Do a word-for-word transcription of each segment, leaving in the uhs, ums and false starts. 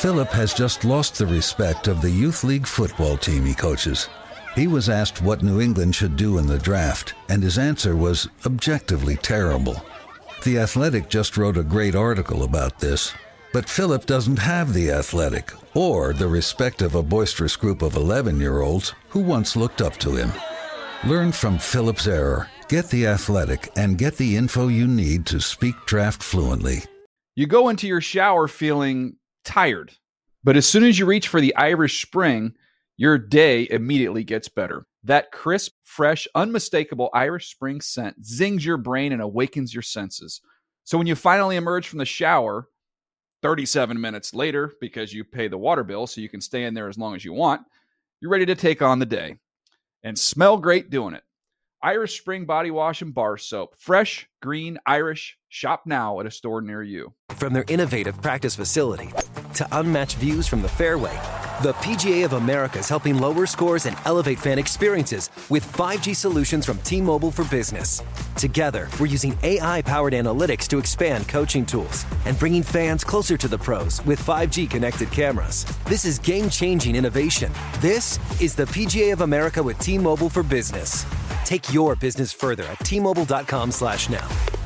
Philip has just lost the respect of the youth league football team he coaches. He was asked what New England should do in the draft, and his answer was objectively terrible. The Athletic just wrote a great article about this, but Philip doesn't have the Athletic or the respect of a boisterous group of eleven-year-olds who once looked up to him. Learn from Philip's error, get the Athletic, and get the info you need to speak draft fluently. You go into your shower feeling tired, but as soon as you reach for the Irish Spring, your day immediately gets better. That crisp, fresh, unmistakable Irish Spring scent zings your brain and awakens your senses. So when you finally emerge from the shower, thirty-seven minutes later, because you pay the water bill so you can stay in there as long as you want, you're ready to take on the day. And smell great doing it. Irish Spring Body Wash and Bar Soap. Fresh, green, Irish. Shop now at a store near you. From their innovative practice facility to unmatched views from the fairway, the P G A of America is helping lower scores and elevate fan experiences with five G solutions from T-Mobile for Business. Together, we're using A I-powered analytics to expand coaching tools and bringing fans closer to the pros with five G connected cameras. This is game-changing innovation. This is the P G A of America with T-Mobile for Business. Take your business further at T-Mobile.com slash now.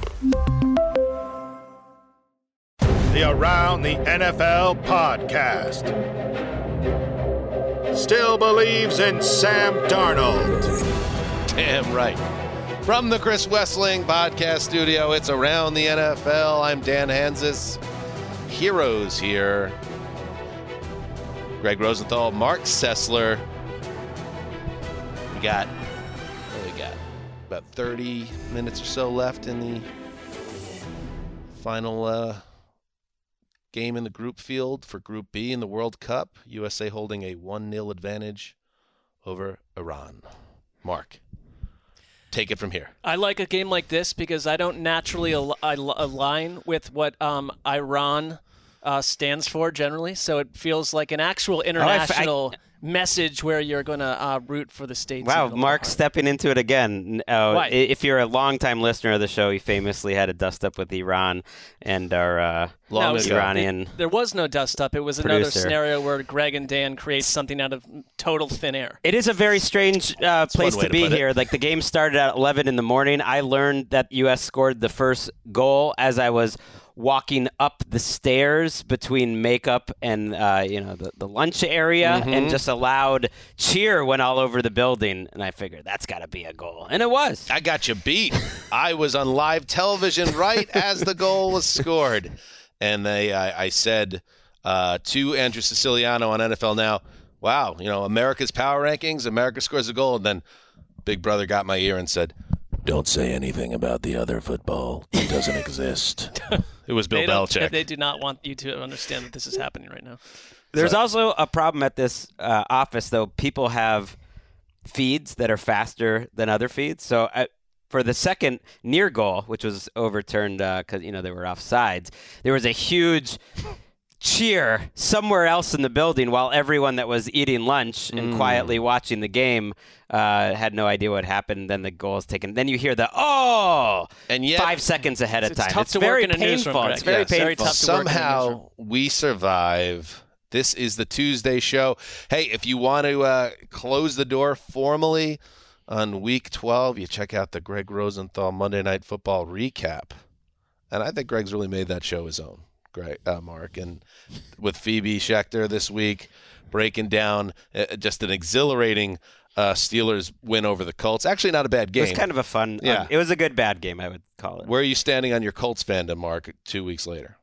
The Around the N F L podcast. Still believes in Sam Darnold. Damn right. From the Chris Wessling podcast studio, it's Around the N F L. I'm Dan Hansis. Heroes here. Greg Rosenthal, Mark Sessler. We got, what do we got? About thirty minutes or so left in the final uh, game in the group field for Group B in the World Cup. U S A holding a one nil advantage over Iran. Mark, take it from here. I like a game like this because I don't naturally al- al- align with what um, Iran uh, stands for generally. So it feels like an actual international oh, I f- I- message where you're going to uh, root for the states. Wow, Mark's stepping into it again. Uh, if you're a longtime listener of the show, he famously had a dust-up with Iran and our uh, long no, Iranian it, There was no dust-up. It was producer. Another scenario where Greg and Dan create something out of total thin air. It is a very strange uh, place to, to be here. Like, the game started at eleven in the morning. I learned that U S scored the first goal as I was walking up the stairs between makeup and uh, you know the, the lunch area, mm-hmm. and just a loud cheer went all over the building, and I figured that's got to be a goal, and it was. I got you beat. I was on live television right as the goal was scored, and they I, I said uh, to Andrew Siciliano on N F L Now, "Wow, you know America's power rankings. America scores a goal," and then Big Brother got my ear and said, "Don't say anything about the other football. It doesn't exist." It was Bill they Belichick. They do not want you to understand that this is happening right now. There's so. also a problem at this uh, office, though. People have feeds that are faster than other feeds. So uh, for the second near goal, which was overturned because, uh, you know, they were offsides, there was a huge cheer somewhere else in the building while everyone that was eating lunch and mm. quietly watching the game uh, had no idea what happened. Then the goal is taken. Then you hear the oh, and yet, five seconds ahead of it's time. Tough it's to very work in a painful. newsroom, it's very yes, painful. Very tough to Somehow work in a we survive. This is the Tuesday show. Hey, if you want to uh, close the door formally on Week twelve, you check out the Greg Rosenthal Monday Night Football recap. And I think Greg's really made that show his own. Greg, uh, Mark, and with Phoebe Schechter this week, breaking down uh, just an exhilarating uh, Steelers win over the Colts. Actually, not a bad game. It was kind of a fun. Yeah, um, it was a good bad game, I would call it. Where are you standing on your Colts fandom, Mark? Two weeks later.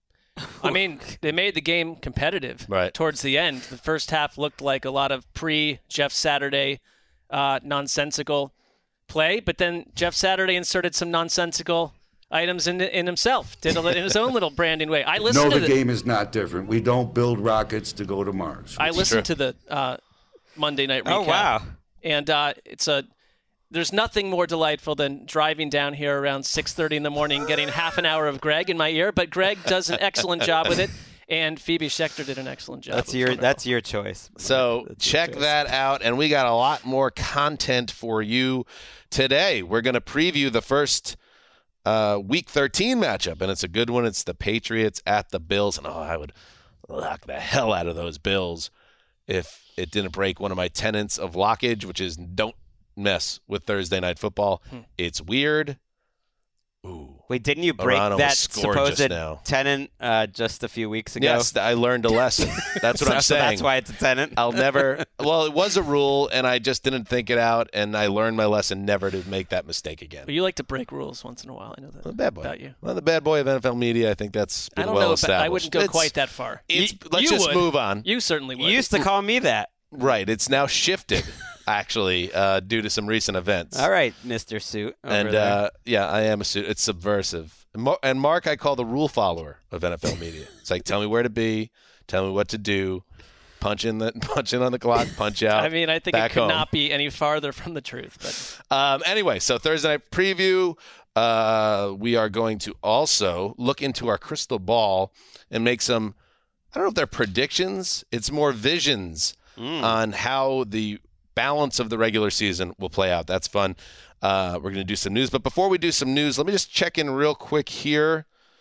I mean, they made the game competitive right towards the end. The first half looked like a lot of pre-Jeff Saturday uh, nonsensical play, but then Jeff Saturday inserted some nonsensical items in in himself, did a, in his own little branding way. I listened no, to the, the game is not different. We don't build rockets to go to Mars. I listened to the uh, Monday night recap. Oh wow! And uh, it's a there's nothing more delightful than driving down here around six thirty in the morning, getting half an hour of Greg in my ear. But Greg does an excellent job with it, and Phoebe Schechter did an excellent job. That's your that's your choice. So that's check choice. that out, and we got a lot more content for you today. We're going to preview the first Uh, week thirteen matchup, and it's a good one. It's the Patriots at the Bills, and oh, I would lock the hell out of those Bills if it didn't break one of my tenets of lockage, which is don't mess with Thursday Night Football. Hmm. It's weird. Ooh. Wait, didn't you break Arano that supposed now. tenant uh, just a few weeks ago? Yes, I learned a lesson. That's what so, I'm saying. So that's why it's a tenant? I'll never – well, it was a rule, and I just didn't think it out, and I learned my lesson never to make that mistake again. But you like to break rules once in a while. I know that well, bad boy. about you. Well, the bad boy of N F L media, I think that's been I don't well know established. I wouldn't go it's, quite that far. It's, you, let's you just would. move on. You certainly would. You used to call me that. Right. It's now shifted, actually, uh, due to some recent events. All right, Mister Suit. Over and, there. uh, yeah, I am a suit. It's subversive. And Mark, I call the rule follower of N F L media. It's like, tell me where to be, tell me what to do, punch in the punch in on the clock, punch out. I mean, I think back it could home. not be any farther from the truth. But um, anyway, so Thursday night preview. Uh, we are going to also look into our crystal ball and make some. I don't know if they're predictions. It's more visions mm. on how the balance of the regular season will play out. That's fun. Uh, we're going to do some news. But before we do some news, let me just check in real quick here.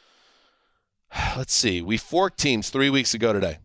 Let's see. We forked teams three weeks ago today.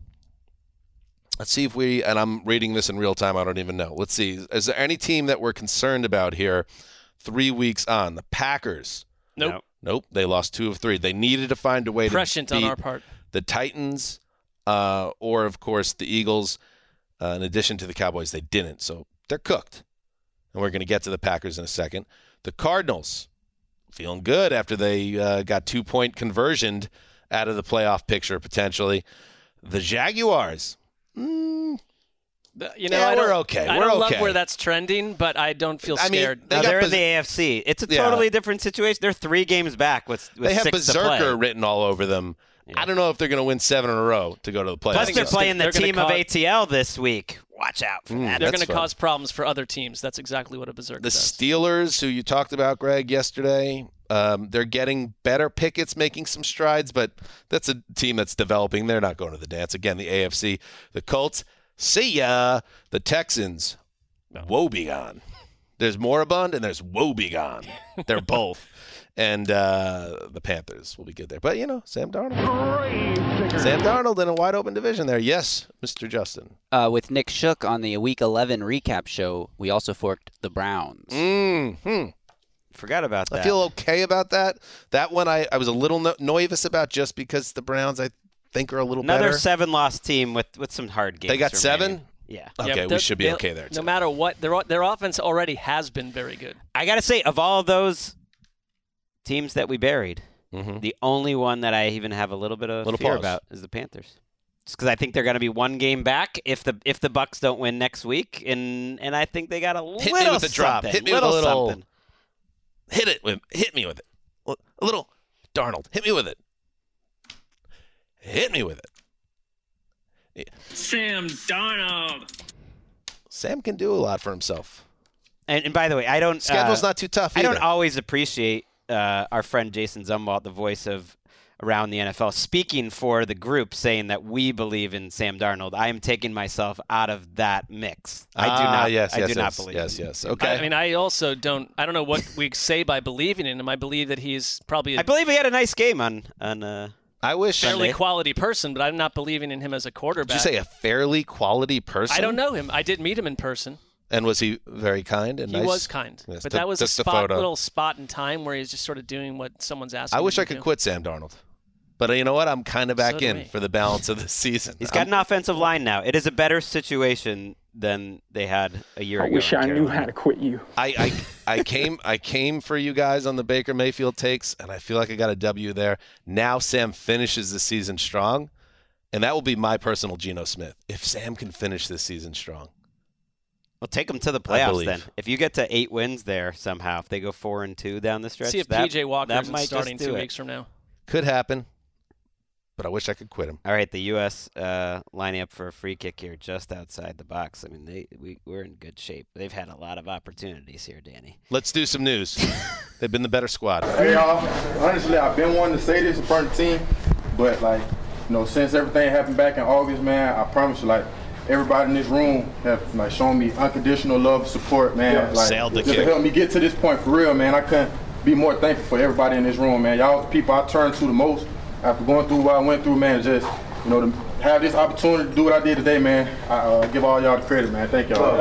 Let's see if we, and I'm reading this in real time. I don't even know. Let's see. Is there any team that we're concerned about here three weeks on? The Packers. Nope. Nope. They lost two of three. They needed to find a way Prescient to beat on our part. the Titans uh, or, of course, the Eagles. Uh, in addition to the Cowboys, they didn't. So they're cooked. And we're going to get to the Packers in a second. The Cardinals, feeling good after they uh, got two-point conversioned out of the playoff picture, potentially. The Jaguars. Mm, you know, yeah, I don't, we're okay. I we're don't okay. love where that's trending, but I don't feel I mean, scared. they now, got they're Bez- in the A F C. It's a Yeah. totally different situation. They're three games back with, with They have six to play. Berserker written all over them. Yeah. I don't know if they're going to win seven in a row to go to the playoffs. Plus, they're playing the they're team cause, of A T L this week. Watch out for Mm, that. They're That's going to fun. cause problems for other teams. That's exactly what a Berserker The does. Steelers, who you talked about, Greg, yesterday, um, they're getting better. Pickett's making some strides, but that's a team that's developing. They're not going to the dance. Again, the A F C. The Colts, see ya. The Texans, woe begone. There's moribund and there's woe begone. They're both. And uh, the Panthers will be good there. But, you know, Sam Darnold. Sam Darnold in a wide-open division there. Yes, Mister Justin. Uh, with Nick Shook on the Week eleven recap show, we also forked the Browns. Mm-hmm. Forgot about that. I feel okay about that. That one I, I was a little no- nervous about just because the Browns, I think, are a little Another better. seven-loss team with, with some hard games. They got remaining. seven? Yeah. Okay, Yeah, we they're- should be they- okay there, too. No matter what, their their offense already has been very good. I got to say, of all of those teams that we buried, Mm-hmm. the only one that I even have a little bit of Little fear pause. about is the Panthers. Just because I think they're going to be one game back if the if the Bucks don't win next week, and and I think they got a Hit little me with the drop. something, Hit me little with a little. something. Hit it with. Hit me with it. A little. Darnold. Hit me with it. Hit me with it. Sam Darnold. Sam can do a lot for himself. And, and by the way, I don't Schedule's uh, not too tough I either. don't always appreciate uh, our friend Jason Zumwalt, the voice of Around the N F L, speaking for the group, saying that we believe in Sam Darnold. I am taking myself out of that mix. I do Ah, not. yes, I yes, do not yes, believe. yes, in yes. him. Okay. I mean, I also don't. I don't know what we say by believing in him. I believe that he's probably I a believe he had a nice game on on. Uh, I wish. fairly Sunday. quality person, but I'm not believing in him as a quarterback. Did you say a fairly quality person? I don't know him. I did meet him in person. And was he very kind and He nice? was kind, Yes, but took- that was a took the spot, photo. little spot in time where he's just sort of doing what someone's asking. I him wish to I could do. quit Sam Darnold. But uh, you know what? I'm kind of back So do in we. for the balance of the season. he's got I'm- an offensive line now. It is a better situation than they had a year I ago. wish in I knew Carolina. how to quit you. I, I, I came I came for you guys on the Baker Mayfield takes, and I feel like I got a W there. Now Sam finishes the season strong, and that will be my personal Geno Smith. If Sam can finish this season strong. Well, take them to the I playoffs believe. then. If you get to eight wins there somehow, if they go four and two down the stretch, See if that, P J Walker that isn't might starting just do two it. weeks from now. Could happen, but I wish I could quit him. All right, the U S uh, lining up for a free kick here just outside the box. I mean, they we, we're in good shape. They've had a lot of opportunities here, Danny. Let's do some news. They've been the better squad. Hey y'all, honestly, I've been wanting to say this in front of the team, but like, you know, since everything happened back in August, man, I promise you, like, everybody in this room have like shown me unconditional love, support, man. Yeah. Like, Sailed the just kick. to help me get to this point for real, man. I couldn't be more thankful for everybody in this room, man. Y'all the people I turn to the most after going through what I went through, man. Just you know, to have this opportunity to do what I did today, man, I uh, give all y'all the credit, man. Thank y'all.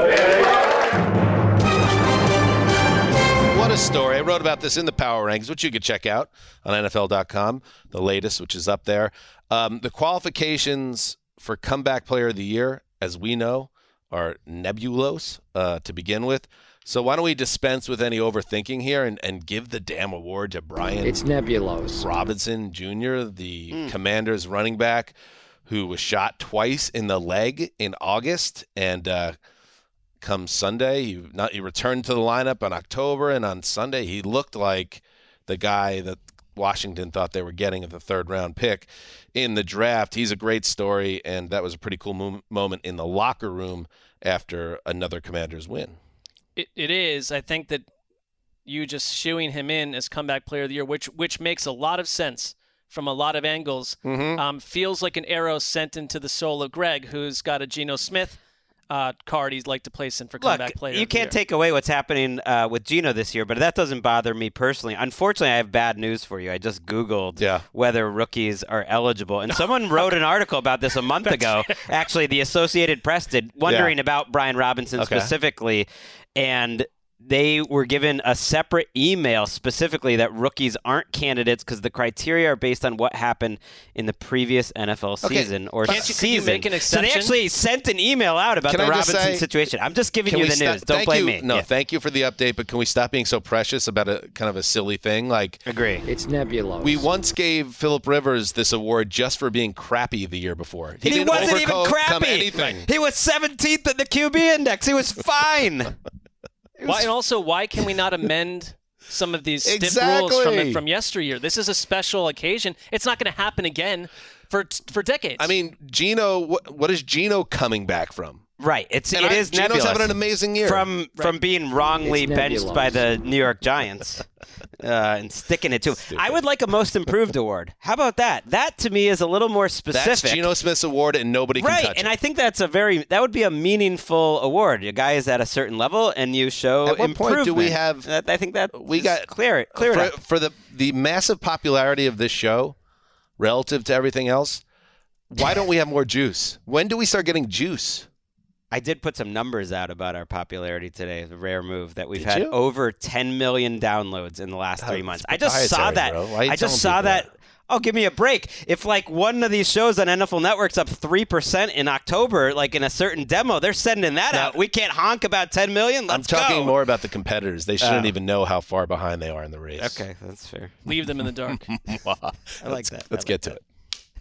What a story. I wrote about this in the Power Rankings, which you could check out on N F L dot com, the latest, which is up there. Um, the qualifications for Comeback Player of the Year, as we know, are nebulous uh, to begin with. So why don't we dispense with any overthinking here and, and give the damn award to Brian It's nebulous. Robinson Junior, the Mm. Commanders running back who was shot twice in the leg in August. And uh, come Sunday, he, not, he returned to the lineup in October. And on Sunday, he looked like the guy that Washington thought they were getting at the third round pick in the draft. He's a great story. And that was a pretty cool mo- moment in the locker room after another Commanders win. It, it is. I think that you just shooing him in as comeback player of the year, which which makes a lot of sense from a lot of angles, mm-hmm. um, feels like an arrow sent into the soul of Greg, who's got a Geno Smith uh, card he'd like to place in for comeback Look, player you of the can't year. take away what's happening uh, with Geno this year, but that doesn't bother me personally. Unfortunately, I have bad news for you. I just Googled yeah. whether rookies are eligible, and someone wrote an article about this a month ago. Actually, the Associated Press did, wondering Yeah. about Brian Robinson Okay. specifically, and they were given a separate email specifically that rookies aren't candidates because the criteria are based on what happened in the previous N F L Okay. season or Can't you- can you season. make an so they exception? actually sent an email out about Can the I just Robinson say- situation. I'm just giving Can you we the stop- news. Don't thank blame you. me. No, Yeah. thank you for the update, but can we stop being so precious about a kind of a silly thing? Like, Agree. It's nebulous. we once gave Phillip Rivers this award just for being crappy the year before. He, didn't wasn't even overcome crappy. anything. He was seventeenth in the Q B index. He was fine. Why, and also, why can we not amend some of these stiff rules Exactly. from from yesteryear? This is a special occasion. It's not going to happen again for for decades. I mean, Geno, what, what is Geno coming back from? Right. It's And it I- is Geno's nebulous. having an amazing year. From from being wrongly It's benched nebulous. by the New York Giants uh, and sticking it to him. I would like a most improved award. How about that? That to me is a little more specific. That's Geno Smith's award, and nobody can Right, touch and it. I think that's a very that would be a meaningful award. A guy is at a certain level, and you show At what improvement. point do we have? That, I think that we got clear it clear for, it up. for the the massive popularity of this show relative to everything else. Why don't we have more juice? When do we start getting juice? I did put some numbers out about our popularity today. The rare move that we've Did had you? over ten million downloads in the last three That's months. I just saw proprietary, that. bro. Why are you I just telling saw people that. that? Oh, give me a break. If like one of these shows on N F L Network's up three percent in October, like in a certain demo, they're sending that Now- out. We can't honk about ten million. Let's I'm talking go. more about the competitors. They shouldn't Oh. even know how far behind they are in the race. Okay, that's fair. leave them in the dark. I like let's, that. Let's I get like to that. it.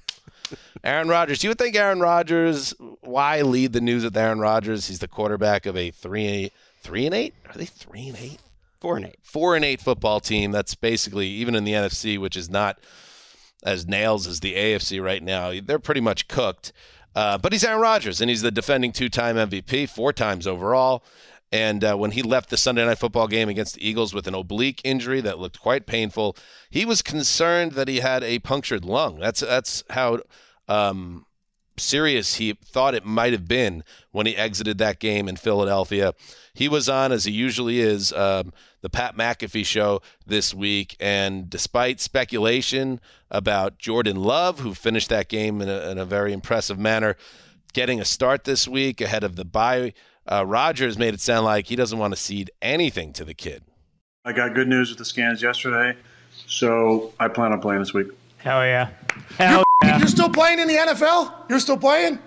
Aaron Rodgers. You would think Aaron Rodgers, why lead the news with Aaron Rodgers? He's the quarterback of a three and eight. Three and eight? Are they three and eight? Four and eight. Four and eight football team. That's basically, even in the N F C, which is not as nails as the A F C right now, they're pretty much cooked. Uh, but he's Aaron Rodgers, and he's the defending two-time M V P, four times overall. And uh, when he left the Sunday Night Football game against the Eagles with an oblique injury that looked quite painful, he was concerned that he had a punctured lung. That's that's how um, serious he thought it might have been when he exited that game in Philadelphia. He was on, as he usually is, um, the Pat McAfee show this week, and despite speculation about Jordan Love, who finished that game in a, in a very impressive manner, getting a start this week ahead of the bye, uh, Rodgers made it sound like he doesn't want to cede anything to the kid. I got good news with the scans yesterday, so I plan on playing this week. Hell yeah. Hell You're, you're still playing in the N F L? You're still playing?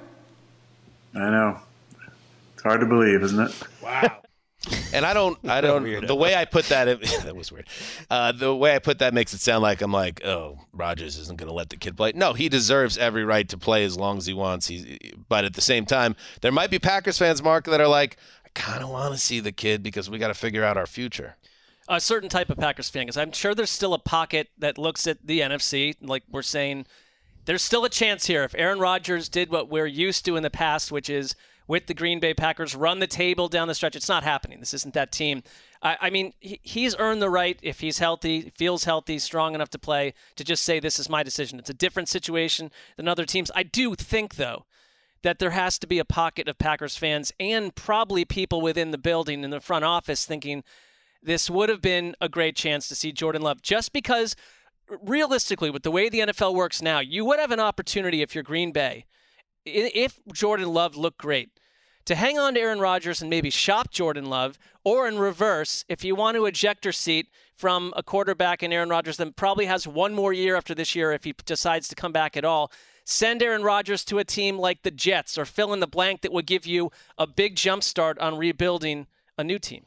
I know. It's hard to believe, isn't it? Wow. And I don't, I don't, the way I put that, that was weird. Uh, the way I put that makes it sound like I'm like, oh, Rodgers isn't going to let the kid play. No, he deserves every right to play as long as he wants. He, but at the same time, there might be Packers fans, Mark, that are like, I kind of want to see the kid because we got to figure out our future. A certain type of Packers fan, because I'm sure there's still a pocket that looks at the N F C, like we're saying, there's still a chance here. If Aaron Rodgers did what we're used to in the past, which is with the Green Bay Packers, run the table down the stretch, it's not happening. This isn't that team. I, I mean, he, he's earned the right, if he's healthy, feels healthy, strong enough to play, to just say this is my decision. It's a different situation than other teams. I do think, though, that there has to be a pocket of Packers fans and probably people within the building in the front office thinking this would have been a great chance to see Jordan Love, just because realistically, with the way the N F L works now, you would have an opportunity if you're Green Bay, if Jordan Love looked great, to hang on to Aaron Rodgers and maybe shop Jordan Love, or in reverse, if you want to ejector seat from a quarterback in Aaron Rodgers that probably has one more year after this year if he decides to come back at all, send Aaron Rodgers to a team like the Jets or fill in the blank that would give you a big jump start on rebuilding a new team.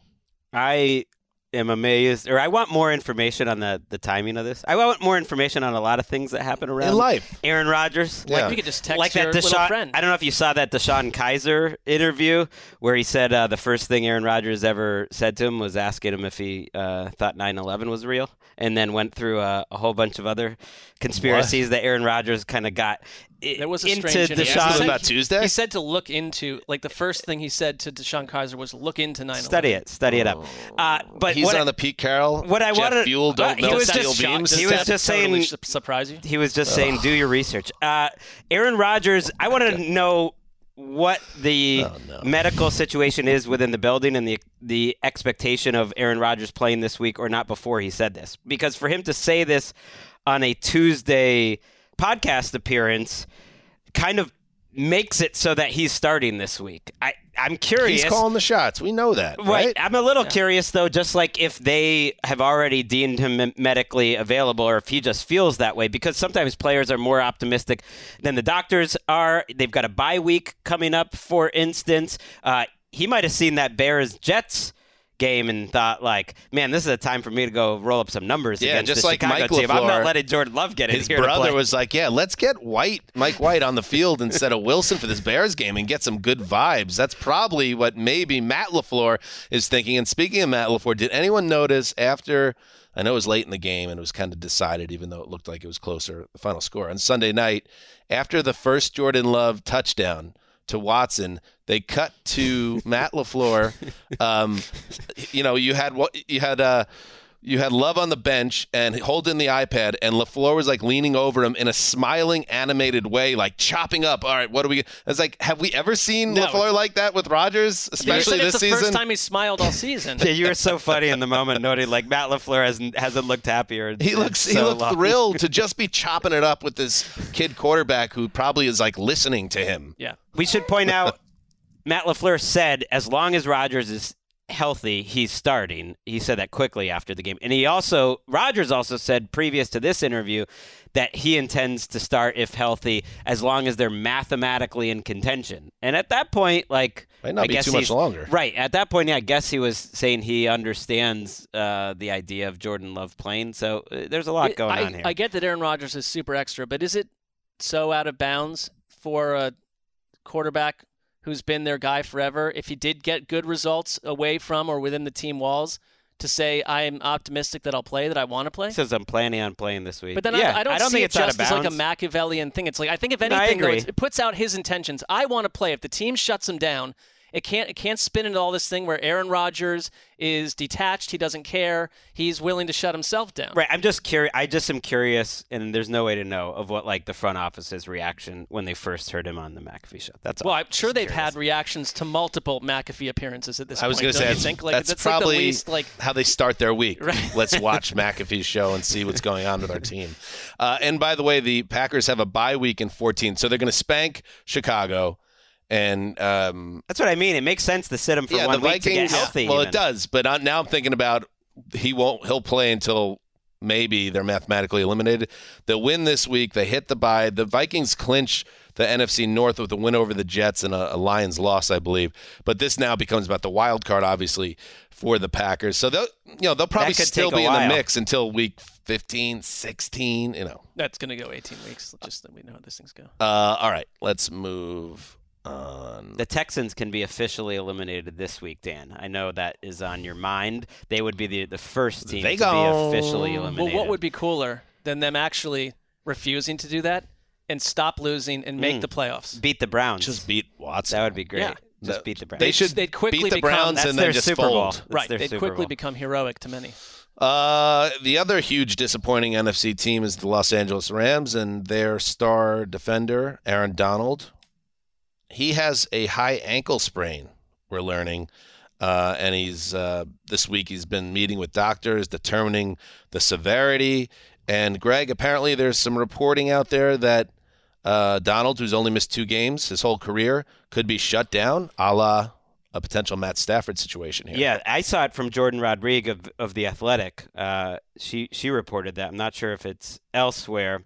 I am amazed, or I want more information on the, the timing of this. I want more information on a lot of things that happen around in life. Aaron Rodgers. Yeah. Like you could just text like your that little Deshaun, friend. I don't know if you saw that Deshaun Kaiser interview where he said uh, the first thing Aaron Rodgers ever said to him was asking him if he uh, thought nine eleven was real, and then went through a, a whole bunch of other conspiracies what? that Aaron Rodgers kind of got I- There was a into strange Deshaun. about Tuesday? He said to look into, like the first thing he said to Deshaun Kaiser was look into nine eleven. Study it, study it up. Uh, but He's what on I, the Pete Carroll. What I Jet wanted, fuel, don't uh, melt he was steel just, beams. He Does was that just totally saying. surprise you? He was just saying, do your research. Uh, Aaron Rodgers, I want to know what the Oh, no. medical situation is within the building and the the expectation of Aaron Rodgers playing this week or not before he said this. Because for him to say this on a Tuesday podcast appearance kind of makes it so that he's starting this week. I, I'm curious. He's calling the shots. We know that, right? Right. I'm a little yeah. curious, though, just like if they have already deemed him medically available or if he just feels that way, because sometimes players are more optimistic than the doctors are. They've got a bye week coming up, for instance. Uh, he might have seen that Bears-Jets game and thought, like, man, this is a time for me to go roll up some numbers yeah, against just the like Chicago Mike team. LaFleur, I'm not letting Jordan Love get in his here to brother play. was like, yeah, let's get White, Mike White on the field instead of Wilson for this Bears game and get some good vibes. That's probably what maybe Matt LaFleur is thinking. And speaking of Matt LaFleur, did anyone notice after, I know it was late in the game and it was kind of decided, even though it looked like it was closer, the final score on Sunday night, after the first Jordan Love touchdown to Watson, they cut to Matt LaFleur. Um, you know, you had what you had. Uh, you had Love on the bench and holding the iPad, and LaFleur was like leaning over him in a smiling, animated way, like chopping up. All right, what do we? I was like, have we ever seen No. LaFleur like that with Rodgers, especially yeah, this it's the season? first time he smiled all season. Yeah, you were so funny in the moment, noting like Matt LaFleur hasn't hasn't looked happier. In, He looks in so he looked long. thrilled to just be chopping it up with this kid quarterback who probably is like listening to him. Yeah. We should point out, Matt LaFleur said as long as Rodgers is healthy, he's starting. He said that quickly after the game. And he also, Rodgers also said previous to this interview that he intends to start if healthy as long as they're mathematically in contention. And at that point, like, Might not I be guess too much he's- longer. Right. At that point, yeah, I guess he was saying he understands uh, the idea of Jordan Love playing. So uh, there's a lot It- going I, on here. I get that Aaron Rodgers is super extra, but is it so out of bounds for a quarterback who's been their guy forever, if he did get good results away from or within the team walls, to say I'm optimistic that I'll play, that I want to play? He says I'm planning on playing this week. But then yeah, I, I don't, I don't see think it it's out just of as like a bounds. Machiavellian thing. It's like, I think if No, I anything, though, agree. it's- it puts out his intentions. I want to play. If the team shuts him down, it can't it can't spin into all this thing where Aaron Rodgers is detached. He doesn't care. He's willing to shut himself down. Right. I'm just curious. I just am curious, and there's no way to know of what like the front office's reaction when they first heard him on the McAfee show. That's all. Well, I'm sure Just they've curious. had reactions to multiple McAfee appearances at this I was point. going to don't say you that's, think? Like, that's, that's probably like the least, like, how they start their week. Right. Let's watch McAfee's show and see what's going on with our team. Uh, and by the way, the Packers have a bye week in fourteen, so they're going to spank Chicago. And um, That's what I mean. It makes sense to sit him for yeah, one the week to Vikings. get healthy. Well, even. it does, but I, now I'm thinking about he won't. He'll play until maybe they're mathematically eliminated. They'll win this week. They hit the bye. The Vikings clinch the N F C North with a win over the Jets and a, a Lions loss, I believe. But this now becomes about the wild card, obviously, for the Packers. So they'll, you know, they'll probably That could still take a be in the while. mix until week fifteen, sixteen. You know. that's going to go eighteen weeks. Just that we know how these things go. Uh, all right, let's move on. The Texans can be officially eliminated this week, Dan. I know that is on your mind. They would be the, the first team They to go. be officially Well, eliminated. what would be cooler than them actually refusing to do that and stop losing and make Mm. the playoffs? beat the Browns? Just beat Watson. That would be great. Yeah. Just No, beat the Browns. They should They'd quickly beat the become- Browns That's and their then just Super Bowl. fold. That's Right. their They'd Super quickly Bowl. become heroic to many. Uh, the other huge disappointing N F C team is the Los Angeles Rams and their star defender, Aaron Donald. He has a high ankle sprain, we're learning. Uh, and he's uh, this week he's been meeting with doctors, determining the severity. And, Greg, apparently there's some reporting out there that uh, Donald, who's only missed two games his whole career, could be shut down, a la a potential Matt Stafford situation here. Yeah, I saw it from Jordan Rodriguez of, of The Athletic. Uh, she she reported that. I'm not sure if it's elsewhere.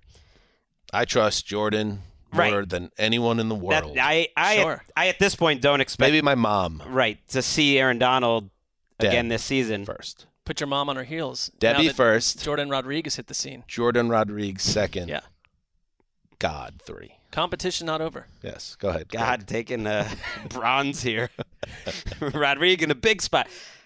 I trust Jordan more right. than anyone in the world. That, I, I, Sure. at, I, at this point, don't expect... Maybe my mom. Right, to see Aaron Donald Deb again this season. First. Put your mom on her heels. Debbie Now that first. Jordan Rodriguez hit the scene. Jordan Rodriguez second. Yeah. God three. Competition not over. Yes, go ahead. God, taking uh, bronze here. Rodriguez in a big spot.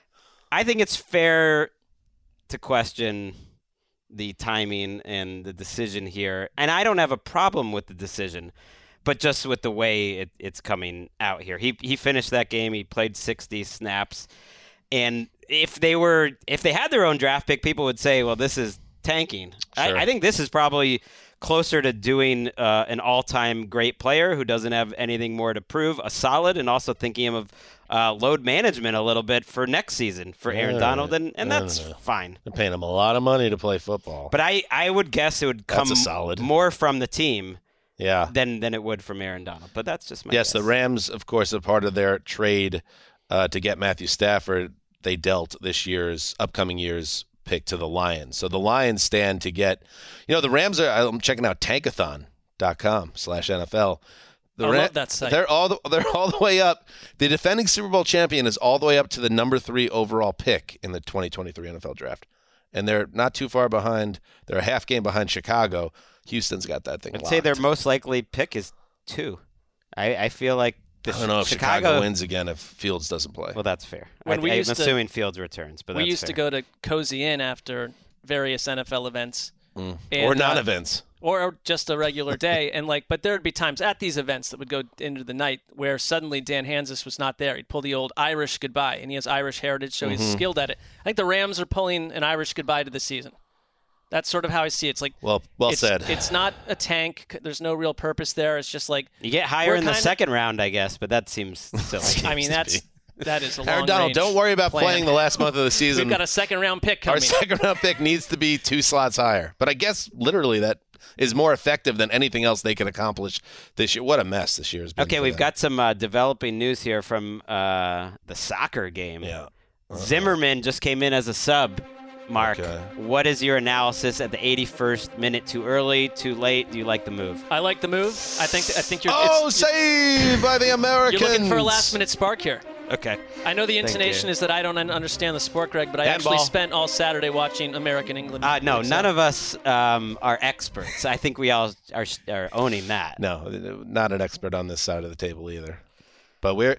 I think it's fair to question the timing and the decision here. And I don't have a problem with the decision, but just with the way it, it's coming out here. He he finished that game. He played sixty snaps. And if they were, if they had their own draft pick, people would say, well, this is tanking. Sure. I, I think this is probably closer to doing uh, an all-time great player who doesn't have anything more to prove, a solid, and also thinking of uh, load management a little bit for next season for Aaron Yeah, Donald, and, and I that's don't know. fine. They're paying him a lot of money to play football. But I, I would guess it would come That's a solid. more from the team yeah. than, than it would from Aaron Donald. But that's just my Yes, guess. the Rams, of course, are part of their trade uh, to get Matthew Stafford. They dealt this year's, upcoming year's pick to the Lions. So the Lions stand to get, you know, the Rams are, I'm checking out tankathon dot com slash N F L. The I Ram- love that site. They're all, the, they're all the way up. The defending Super Bowl champion is all the way up to the number three overall pick in the twenty twenty-three N F L draft. And they're not too far behind. They're a half game behind Chicago. Houston's got that thing I'd locked. say their most likely pick is two. I, I feel like the I don't know if Chicago, Chicago wins again if Fields doesn't play. Well, that's fair. When I, we I'm used to- assuming Fields returns, but we that's used fair. to go to Cozy Inn after various N F L events. Mm. And, or non uh, events. Or just a regular day. And like, but there would be times at these events that would go into the night where suddenly Dan Hansis was not there. He'd pull the old Irish goodbye, and he has Irish heritage, so Mm-hmm. he's skilled at it. I think the Rams are pulling an Irish goodbye to the season. That's sort of how I see it. It's like, Well, well it's, said. It's not a tank. There's no real purpose there. It's just like You get higher we're in the kinda- second round, I guess, but that seems silly. I mean, that's that is a Aaron long Donald, range don't worry about plan. playing the last month of the season. We've got a second round pick Our coming. second round pick needs to be two slots higher. But I guess literally that is more effective than anything else they can accomplish this year. What a mess this year has been. Okay, for we've them. got some uh, developing news here from uh, the soccer game. Yeah. Zimmerman just came in as a sub. Mark, Okay. what is your analysis at the eighty-first minute? Too early, too late? Do you like the move? I like the move. I think I think you're. Oh, it's, saved by the Americans. You're looking for a last minute spark here. Okay. I know the Thank intonation you. is that I don't un- understand the sport, Greg, but I Handball. actually spent all Saturday watching American England. Uh, no, So- none of us um, are experts. I think we all are, are owning that. No, not an expert on this side of the table either. But we're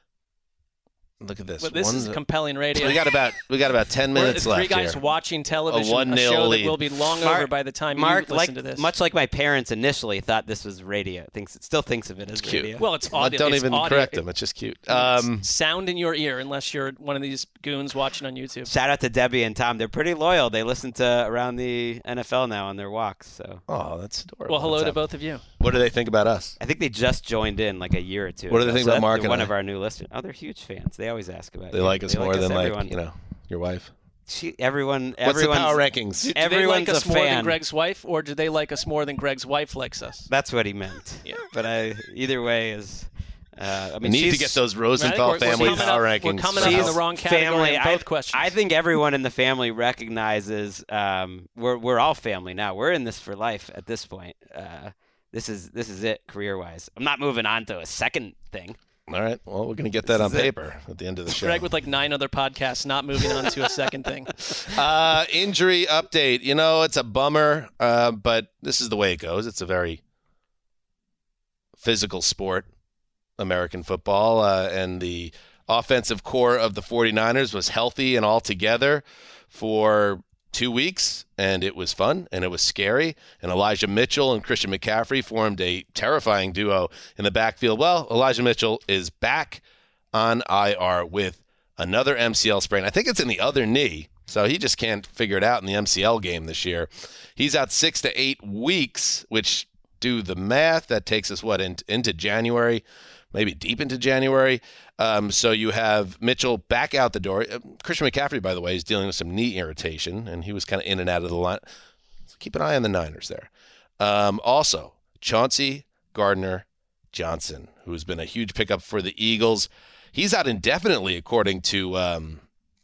look at this. But this One- is compelling radio. we got about we got about ten We're minutes three left guys here. watching television, A one nil show lead. that will be long Mark- over by the time Mark, you like, listen to this. much like my parents initially thought this was radio, thinks still thinks of it as cute. radio. well, it's Well, audio. don't it's even audio. correct them. It's just cute. It's Um, sound in your ear, unless you're one of these goons watching on YouTube. Shout out to Debbie and Tom. They're pretty loyal. They listen to around the N F L now on their walks. So oh, that's adorable. Well, hello What's to up? both of you. What do they think about us? I think they just joined in like a year or two. What do they ago. think So about that's Mark and one I? of our new listeners. Oh, they're huge fans. They always ask about. They you. like us more than like everyone. you know your wife. She, everyone. What's the everyone's, power rankings? Do they Everyone's like us a more fan. than Greg's wife, or do they like us more than Greg's wife likes us? That's what he meant. Yeah. But I, either way is. Uh, I We mean, need to she's- get those I think Rosenthal we're- we're family coming power up- rankings. We're coming up for in now. the wrong category family. in both I, questions. I think everyone in the family recognizes um, we're we're all family now. We're in this for life at this point. Uh, this is this is it career wise. I'm not moving on to a second thing. All right. Well, we're going to get that on is it. paper at the end of the show. Greg with like nine other podcasts, not moving on to a second thing. Uh, injury update. You know, it's a bummer, uh, but this is the way it goes. It's a very physical sport, American football, uh, and the offensive core of the 49ers was healthy and all together for two weeks, and it was fun, and it was scary. And Elijah Mitchell and Christian McCaffrey formed a terrifying duo in the backfield. Well, Elijah Mitchell is back on I R with another M C L sprain. I think it's in the other knee, so he just can't figure it out in the M C L game this year. He's out six to eight weeks, which, do the math, that takes us, what, in, into January, maybe deep into January. Um, so you have Mitchell back out the door. Uh, Christian McCaffrey, by the way, is dealing with some knee irritation, and he was kind of in and out of the line. So keep an eye on the Niners there. Um, also, Chauncey Gardner-Johnson, who has been a huge pickup for the Eagles. He's out indefinitely, according to um,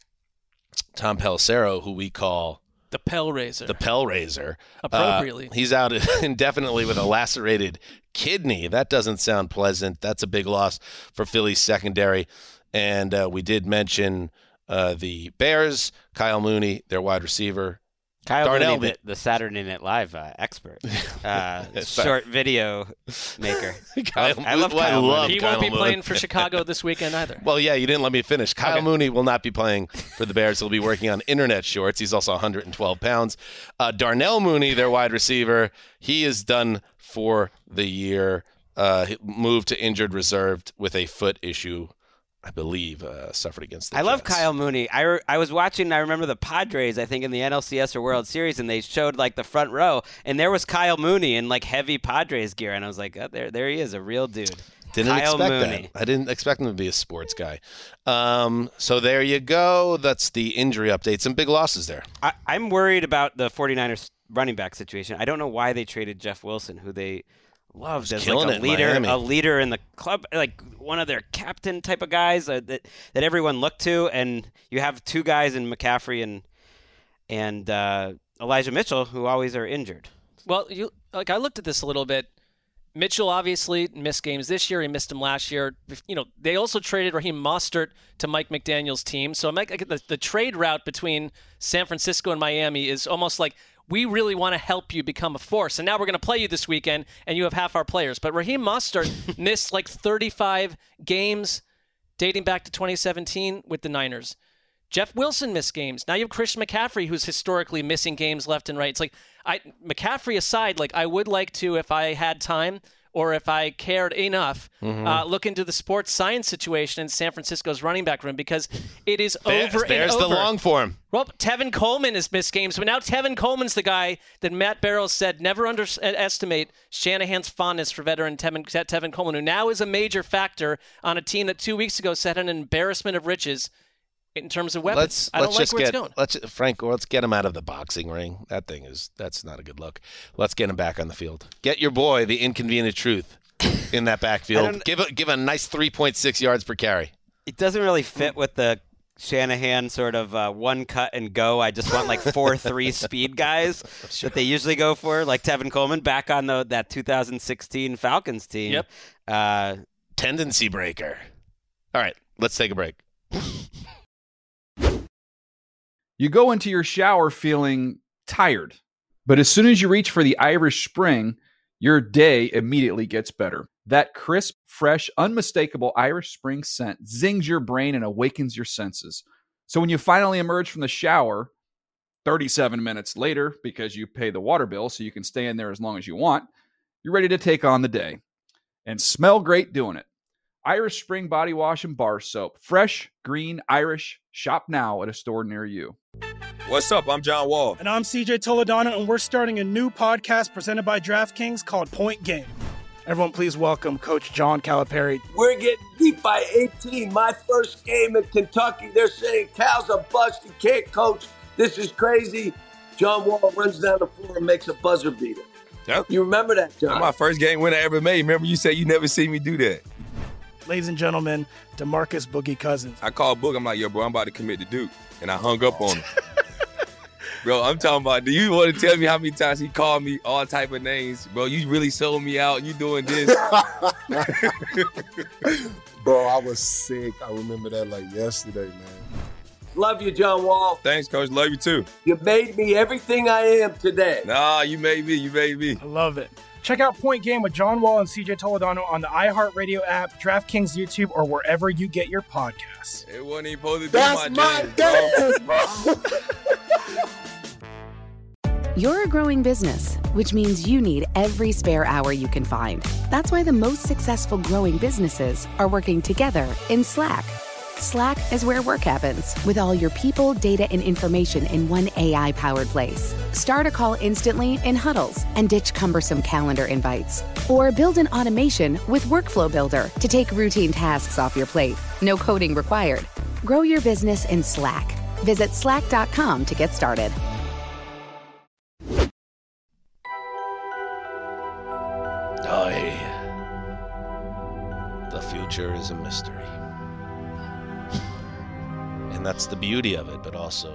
Tom Pelissero, who we call the Pell Raiser. The Pell Raiser. Appropriately. Uh, he's out indefinitely with a lacerated kidney. That doesn't sound pleasant. That's a big loss for Philly's secondary. And uh, we did mention uh, the Bears, Kyle Mooney, their wide receiver. Kyle Darnell, Mooney, the, the Saturday Night Live uh, expert, uh, short video maker. Kyle, I love well, Kyle I love Mooney. He Kyle won't be Mooney. playing for Chicago this weekend either. Well, yeah, you didn't let me finish. Kyle Okay. Mooney will not be playing for the Bears. He'll be working on internet shorts. He's also one hundred twelve pounds. Uh, Darnell Mooney, their wide receiver, he is done for the year. Uh, he moved to injured reserved with a foot issue, I believe, uh, suffered against the I love Jets. Kyle Mooney. I, re- I was watching, I remember the Padres, I think, in the N L C S or World Series, and they showed, like, the front row, and there was Kyle Mooney in, like, heavy Padres gear, and I was like, oh, there there he is, a real dude. Didn't Kyle expect Mooney. that. I didn't expect him to be a sports guy. Um, so there you go. That's the injury update. Some big losses there. I, I'm worried about the 49ers running back situation. I don't know why they traded Jeff Wilson, who they loved as killing like it a in leader, Miami. a leader in the club, like one of their captain type of guys uh, that that everyone looked to. And you have two guys in McCaffrey and and uh, Elijah Mitchell who always are injured. Well, you like I looked at this a little bit. Mitchell obviously missed games this year. He missed them last year. You know, they also traded Raheem Mostert to Mike McDaniel's team. So Mike, the, the trade route between San Francisco and Miami is almost like, we really want to help you become a force. And now we're going to play you this weekend, and you have half our players. But Raheem Mostert missed like thirty-five games dating back to twenty seventeen with the Niners. Jeff Wilson missed games. Now you have Christian McCaffrey, who's historically missing games left and right. It's like, I McCaffrey aside, like I would like to, if I had time or if I cared enough, Mhm. uh, look into the sports science situation in San Francisco's running back room, because it is There's, over there's and the over. long form. Well, Tevin Coleman has missed games, but now Tevin Coleman's the guy that Matt Barrows said never underestimate Shanahan's fondness for veteran Tevin, Tevin Coleman, who now is a major factor on a team that two weeks ago set an embarrassment of riches in terms of weapons. Let's I don't let's like just where get it's going. let's Frank. Let's get him out of the boxing ring. That thing is that's not a good look. Let's get him back on the field. Get your boy the inconvenient truth in that backfield. Give a give a nice three point six yards per carry. It doesn't really fit with the Shanahan sort of uh, one cut and go. I just want like four three speed guys that they usually go for, like Tevin Coleman back on the that two thousand sixteen Falcons team. Yep. Uh, Tendency breaker. All right, let's take a break. You go into your shower feeling tired, but as soon as you reach for the Irish Spring, your day immediately gets better. That crisp, fresh, unmistakable Irish Spring scent zings your brain and awakens your senses. So when you finally emerge from the shower, thirty-seven minutes later, because you pay the water bill so you can stay in there as long as you want, you're ready to take on the day and smell great doing it. Irish Spring Body Wash and Bar Soap. Fresh, green, Irish. Shop now at a store near you. What's up? I'm John Wall. And I'm C J Toledano, and we're starting a new podcast presented by DraftKings called Point Game. Everyone, please welcome Coach John Calipari. We're getting beat by eighteen. My first game in Kentucky, they're saying Cal's a bust. He can't coach. This is crazy. John Wall runs down the floor and makes a buzzer beater. Yep. You remember that, John? That's my first game winner I ever made. Remember you said you never see me do that. Ladies and gentlemen, DeMarcus Boogie Cousins. I called Book. I'm like, yo, bro, I'm about to commit to Duke. And I hung up on him. Bro, I'm talking about, do you want to tell me how many times he called me all type of names? Bro, you really sold me out. You doing this. Bro, I was sick. I remember that like yesterday, man. Love you, John Wall. Thanks, Coach. Love you, too. You made me everything I am today. Nah, you made me. You made me. I love it. Check out Point Game with John Wall and C J Toledano on the iHeartRadio app, DraftKings YouTube, or wherever you get your podcasts. It wasn't even supposed to be That's my my dance, dance, bro. You're a growing business, which means you need every spare hour you can find. That's why the most successful growing businesses are working together in Slack. Slack is where work happens, with all your people, data, and information in one A I-powered place. Start a call instantly in huddles and ditch cumbersome calendar invites. Or build an automation with Workflow Builder to take routine tasks off your plate. No coding required. Grow your business in Slack. Visit slack dot com to get started. boy. The future is a mystery. And that's the beauty of it, but also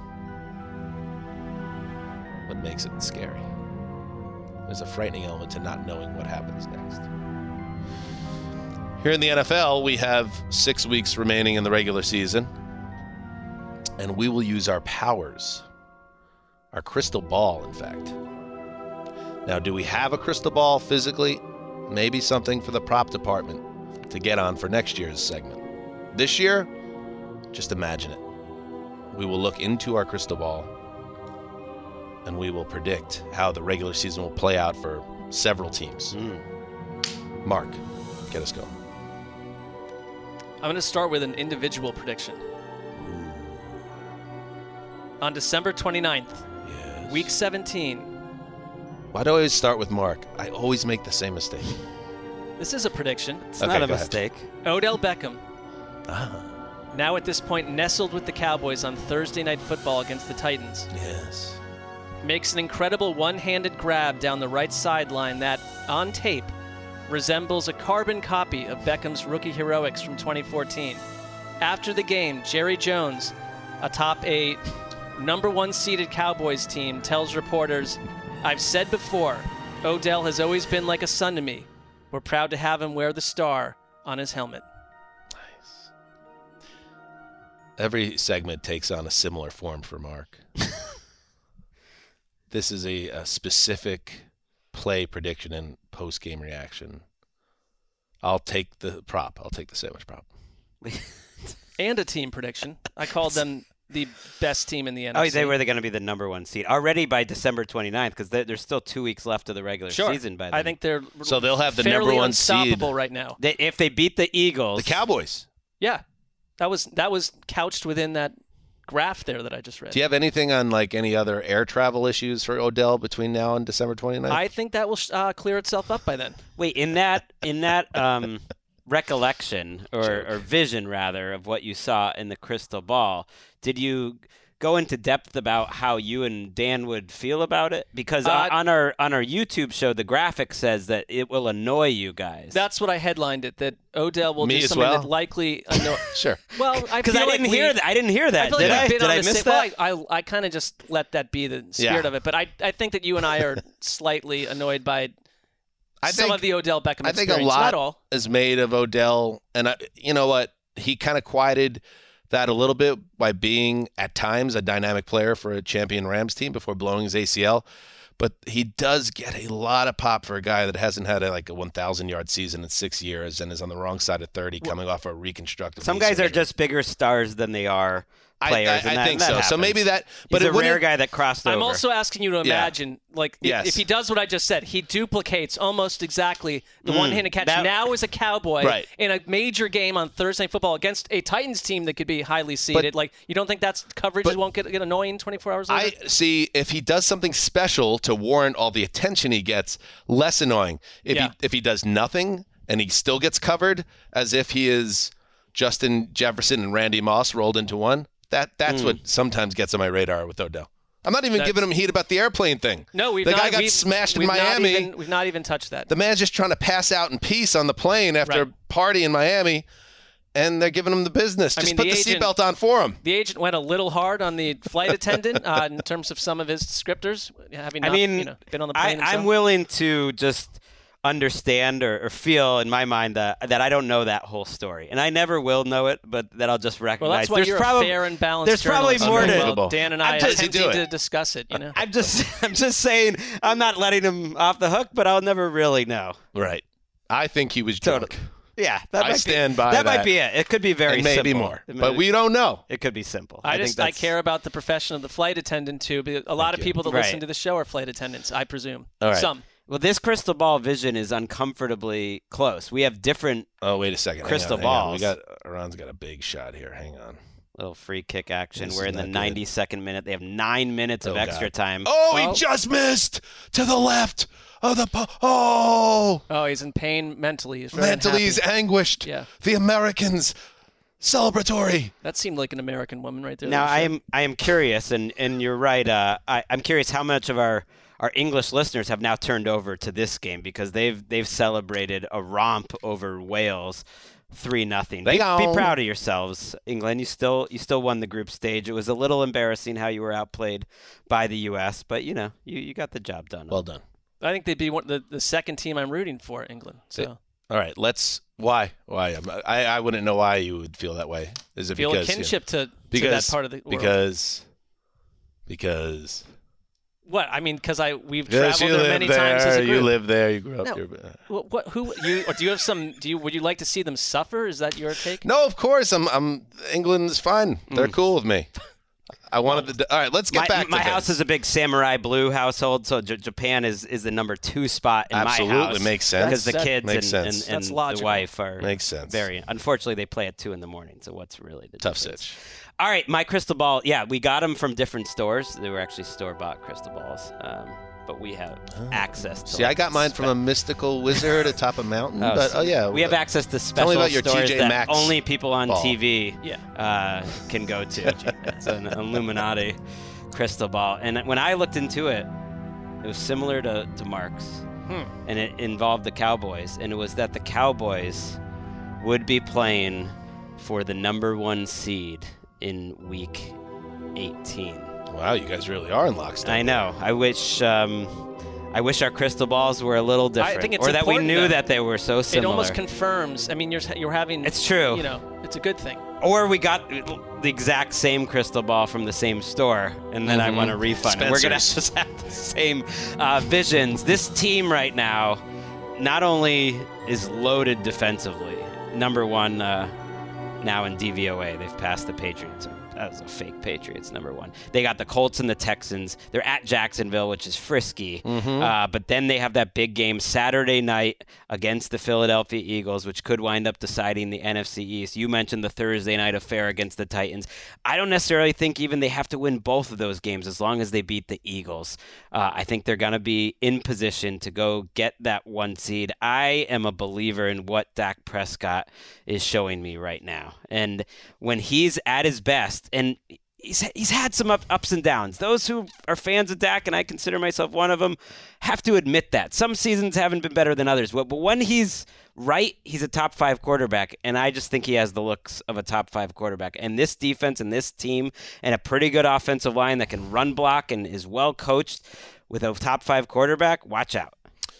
what makes it scary. There's a frightening element to not knowing what happens next. Here in the N F L, we have six weeks remaining in the regular season, and we will use our powers, our crystal ball, in fact. Now, do we have a crystal ball physically? Maybe something for the prop department to get on for next year's segment. This year, just imagine it. We will look into our crystal ball and we will predict how the regular season will play out for several teams. Mm. Mark, get us going. I'm going to start with an individual prediction. Ooh. On December twenty-ninth, yes. Week seventeen. Why do I always start with Mark? I always make the same mistake. This is a prediction. It's okay, not a go mistake. Ahead. Odell Beckham. Ah. Now at this point nestled with the Cowboys on Thursday Night Football against the Titans. Yes. Makes an incredible one-handed grab down the right sideline that, on tape, resembles a carbon copy of Beckham's rookie heroics from twenty fourteen. After the game, Jerry Jones, atop a number one seeded Cowboys team, tells reporters, "I've said before, Odell has always been like a son to me. We're proud to have him wear the star on his helmet." Nice. Every segment takes on a similar form for Mark. This is a, a specific play prediction and post-game reaction. I'll take the prop. I'll take the sandwich prop. And a team prediction. I called them the best team in the N F C. Oh, they were going to be the number one seed already by December twenty-ninth because there's still two weeks left of the regular sure. season by then. I think they're so they'll have the fairly number one unstoppable seed right now. They, if they beat the Eagles, the Cowboys. Yeah, that was that was couched within that graph there that I just read. Do you have anything on like any other air travel issues for Odell between now and December twenty-ninth? I think that will uh, clear itself up by then. Wait, in that in that um, recollection or, or vision rather of what you saw in the crystal ball, did you go into depth about how you and Dan would feel about it? Because uh, on our on our YouTube show, the graphic says that it will annoy you guys. That's what I headlined it. That Odell will Me do as something well? that likely annoy. Sure. Well, I because feel I didn't like hear we, that. I didn't hear that. I feel Did like I? Did I miss miss that? that? Well, I I, I kind of just let that be the spirit Yeah. of it. But I I think that you and I are slightly annoyed by I some think, of the Odell Beckham I experience. think a lot Not all. is made of Odell, and I, you know what? He kind of quieted that a little bit by being at times a dynamic player for a champion Rams team before blowing his A C L. But he does get a lot of pop for a guy that hasn't had a, like a one thousand yard season in six years and is on the wrong side of thirty, coming off a reconstructive. Some knee guys surgery. are just bigger stars than they are players. I, I, and I that, think that so. happens. So maybe that. But He's it a rare wouldn't- guy that crossed over. I'm also asking you to Yeah. imagine, like, if- Yes. if he does what I just said, he duplicates almost exactly the Mm, one-handed catch that- now as a Cowboy Right. in a major game on Thursday Night Football against a Titans team that could be highly seeded. like, you don't think that's coverage but- won't get, get annoying twenty-four hours later? I see if he does something special to warrant all the attention he gets, less annoying. If Yeah. he if he does nothing and he still gets covered as if he is Justin Jefferson and Randy Moss rolled into one, that that's Mm. what sometimes gets on my radar with Odell. I'm not even That's- giving him heat about the airplane thing. no, we've the not, guy got we've, smashed in we've not Miami. even- we've not even touched that. The man's just trying to pass out in peace on the plane after Right. a party in Miami, and they're giving him the business. I Just mean, put the the, agent- seatbelt on for him. The agent went a little hard on the flight attendant uh, in terms of some of his descriptors, having I not, mean, you know, been on the I, plane himself. I'm willing to just understand or, or feel in my mind that that I don't know that whole story, and I never will know it, but that I'll just recognize. Well, that's why there's you're probably, a fair and balanced There's probably journalist. more to. Unbelievable. Dan and I I'm are just- attempting do it. to discuss it, you know. I'm just, I'm just saying, I'm not letting him off the hook, but I'll never really know. Right. I think he was Totally. drunk. Yeah, that I might stand be, by that. that. might be it. It could be very and maybe simple. more, It but might- we don't know. It could be simple. I, think just I that's- care about the profession of the flight attendant too. But a lot of you. people that Right. listen to the show are flight attendants, I presume. All right. Some. Well, this crystal ball vision is uncomfortably close. We have different Oh, wait a second. Hang crystal on, hang on. balls. We got Iran's got a big shot here. Hang on. little free kick action. This We're is in the not good. ninety-second minute. They have nine minutes of Oh, extra God. time. Oh, Oh. he just missed to the left of the. Po- oh, Oh, he's in pain mentally. He's very mentally unhappy. he's anguished. Yeah. The Americans celebratory. That seemed like an American woman right there. Now that I was am I am curious, and, and you're right. Uh, I, I'm curious how much of our, our English listeners have now turned over to this game because they've they've celebrated a romp over Wales. Three nothing. Be, be proud of yourselves, England. You still you still won the group stage. It was a little embarrassing how you were outplayed by the U S, but you know you, you got the job done. Well done. I think they'd be one, the the second team I'm rooting for, England. So. All right, let's. Why? Why? I I wouldn't know why you would feel that way. Is it feel because a kinship you know, to, because, to that part of the world? Because because. What I mean, because I we've because traveled there many there, times as a group. You live there. You grew up no. there. What, what? Who? You? Or do you have some? Do you? Would you like to see them suffer? Is that your take? No, of course. I'm. I'm. England's fine. They're mm. cool with me. I wanted to. All right, let's get my, back. My to house this. is a big Samurai Blue household, so J- Japan is, is the number two spot in Absolutely. my house. Absolutely makes sense because the that kids makes and, sense. and, and the wife are makes sense. Very. Unfortunately, they play at two in the morning. So what's really the tough difference? sitch? All right, my crystal ball. Yeah, we got them from different stores. They were actually store bought crystal balls. Um, But we have oh. access to. See, like I got mine spe- from a mystical wizard atop a mountain. Oh, but so oh yeah, we have access to special tell me about your stores T J that Maxx only people on ball. T V yeah. uh, can go to. It's an Illuminati crystal ball, and when I looked into it, it was similar to to Mark's, hmm. and it involved the Cowboys, and it was that the Cowboys would be playing for the number one seed in Week eighteen. Wow, you guys really are in lockstep. I know. I wish um, I wish our crystal balls were a little different. I think it's or that we knew though. that they were so similar. It almost confirms. I mean, you're you're having. It's true. You know, it's a good thing. Or we got the exact same crystal ball from the same store, and then mm-hmm. I want a refund. And we're going to just have the same uh, visions. This team right now not only is loaded defensively, number one uh, now in D V O A. They've passed the Patriots. That was a fake Patriots, number one. They got the Colts and the Texans. They're at Jacksonville, which is frisky. Mm-hmm. Uh, but then they have that big game Saturday night against the Philadelphia Eagles, which could wind up deciding the N F C East. You mentioned the Thursday night affair against the Titans. I don't necessarily think even they have to win both of those games as long as they beat the Eagles. Uh, I think they're going to be in position to go get that one seed. I am a believer in what Dak Prescott is showing me right now. And when he's at his best, and he's he's had some up, ups and downs. Those who are fans of Dak, and I consider myself one of them, have to admit that. Some seasons haven't been better than others. But when he's right, he's a top five quarterback, and I just think he has the looks of a top five quarterback. And this defense and this team and a pretty good offensive line that can run block and is well coached with a top five quarterback, watch out.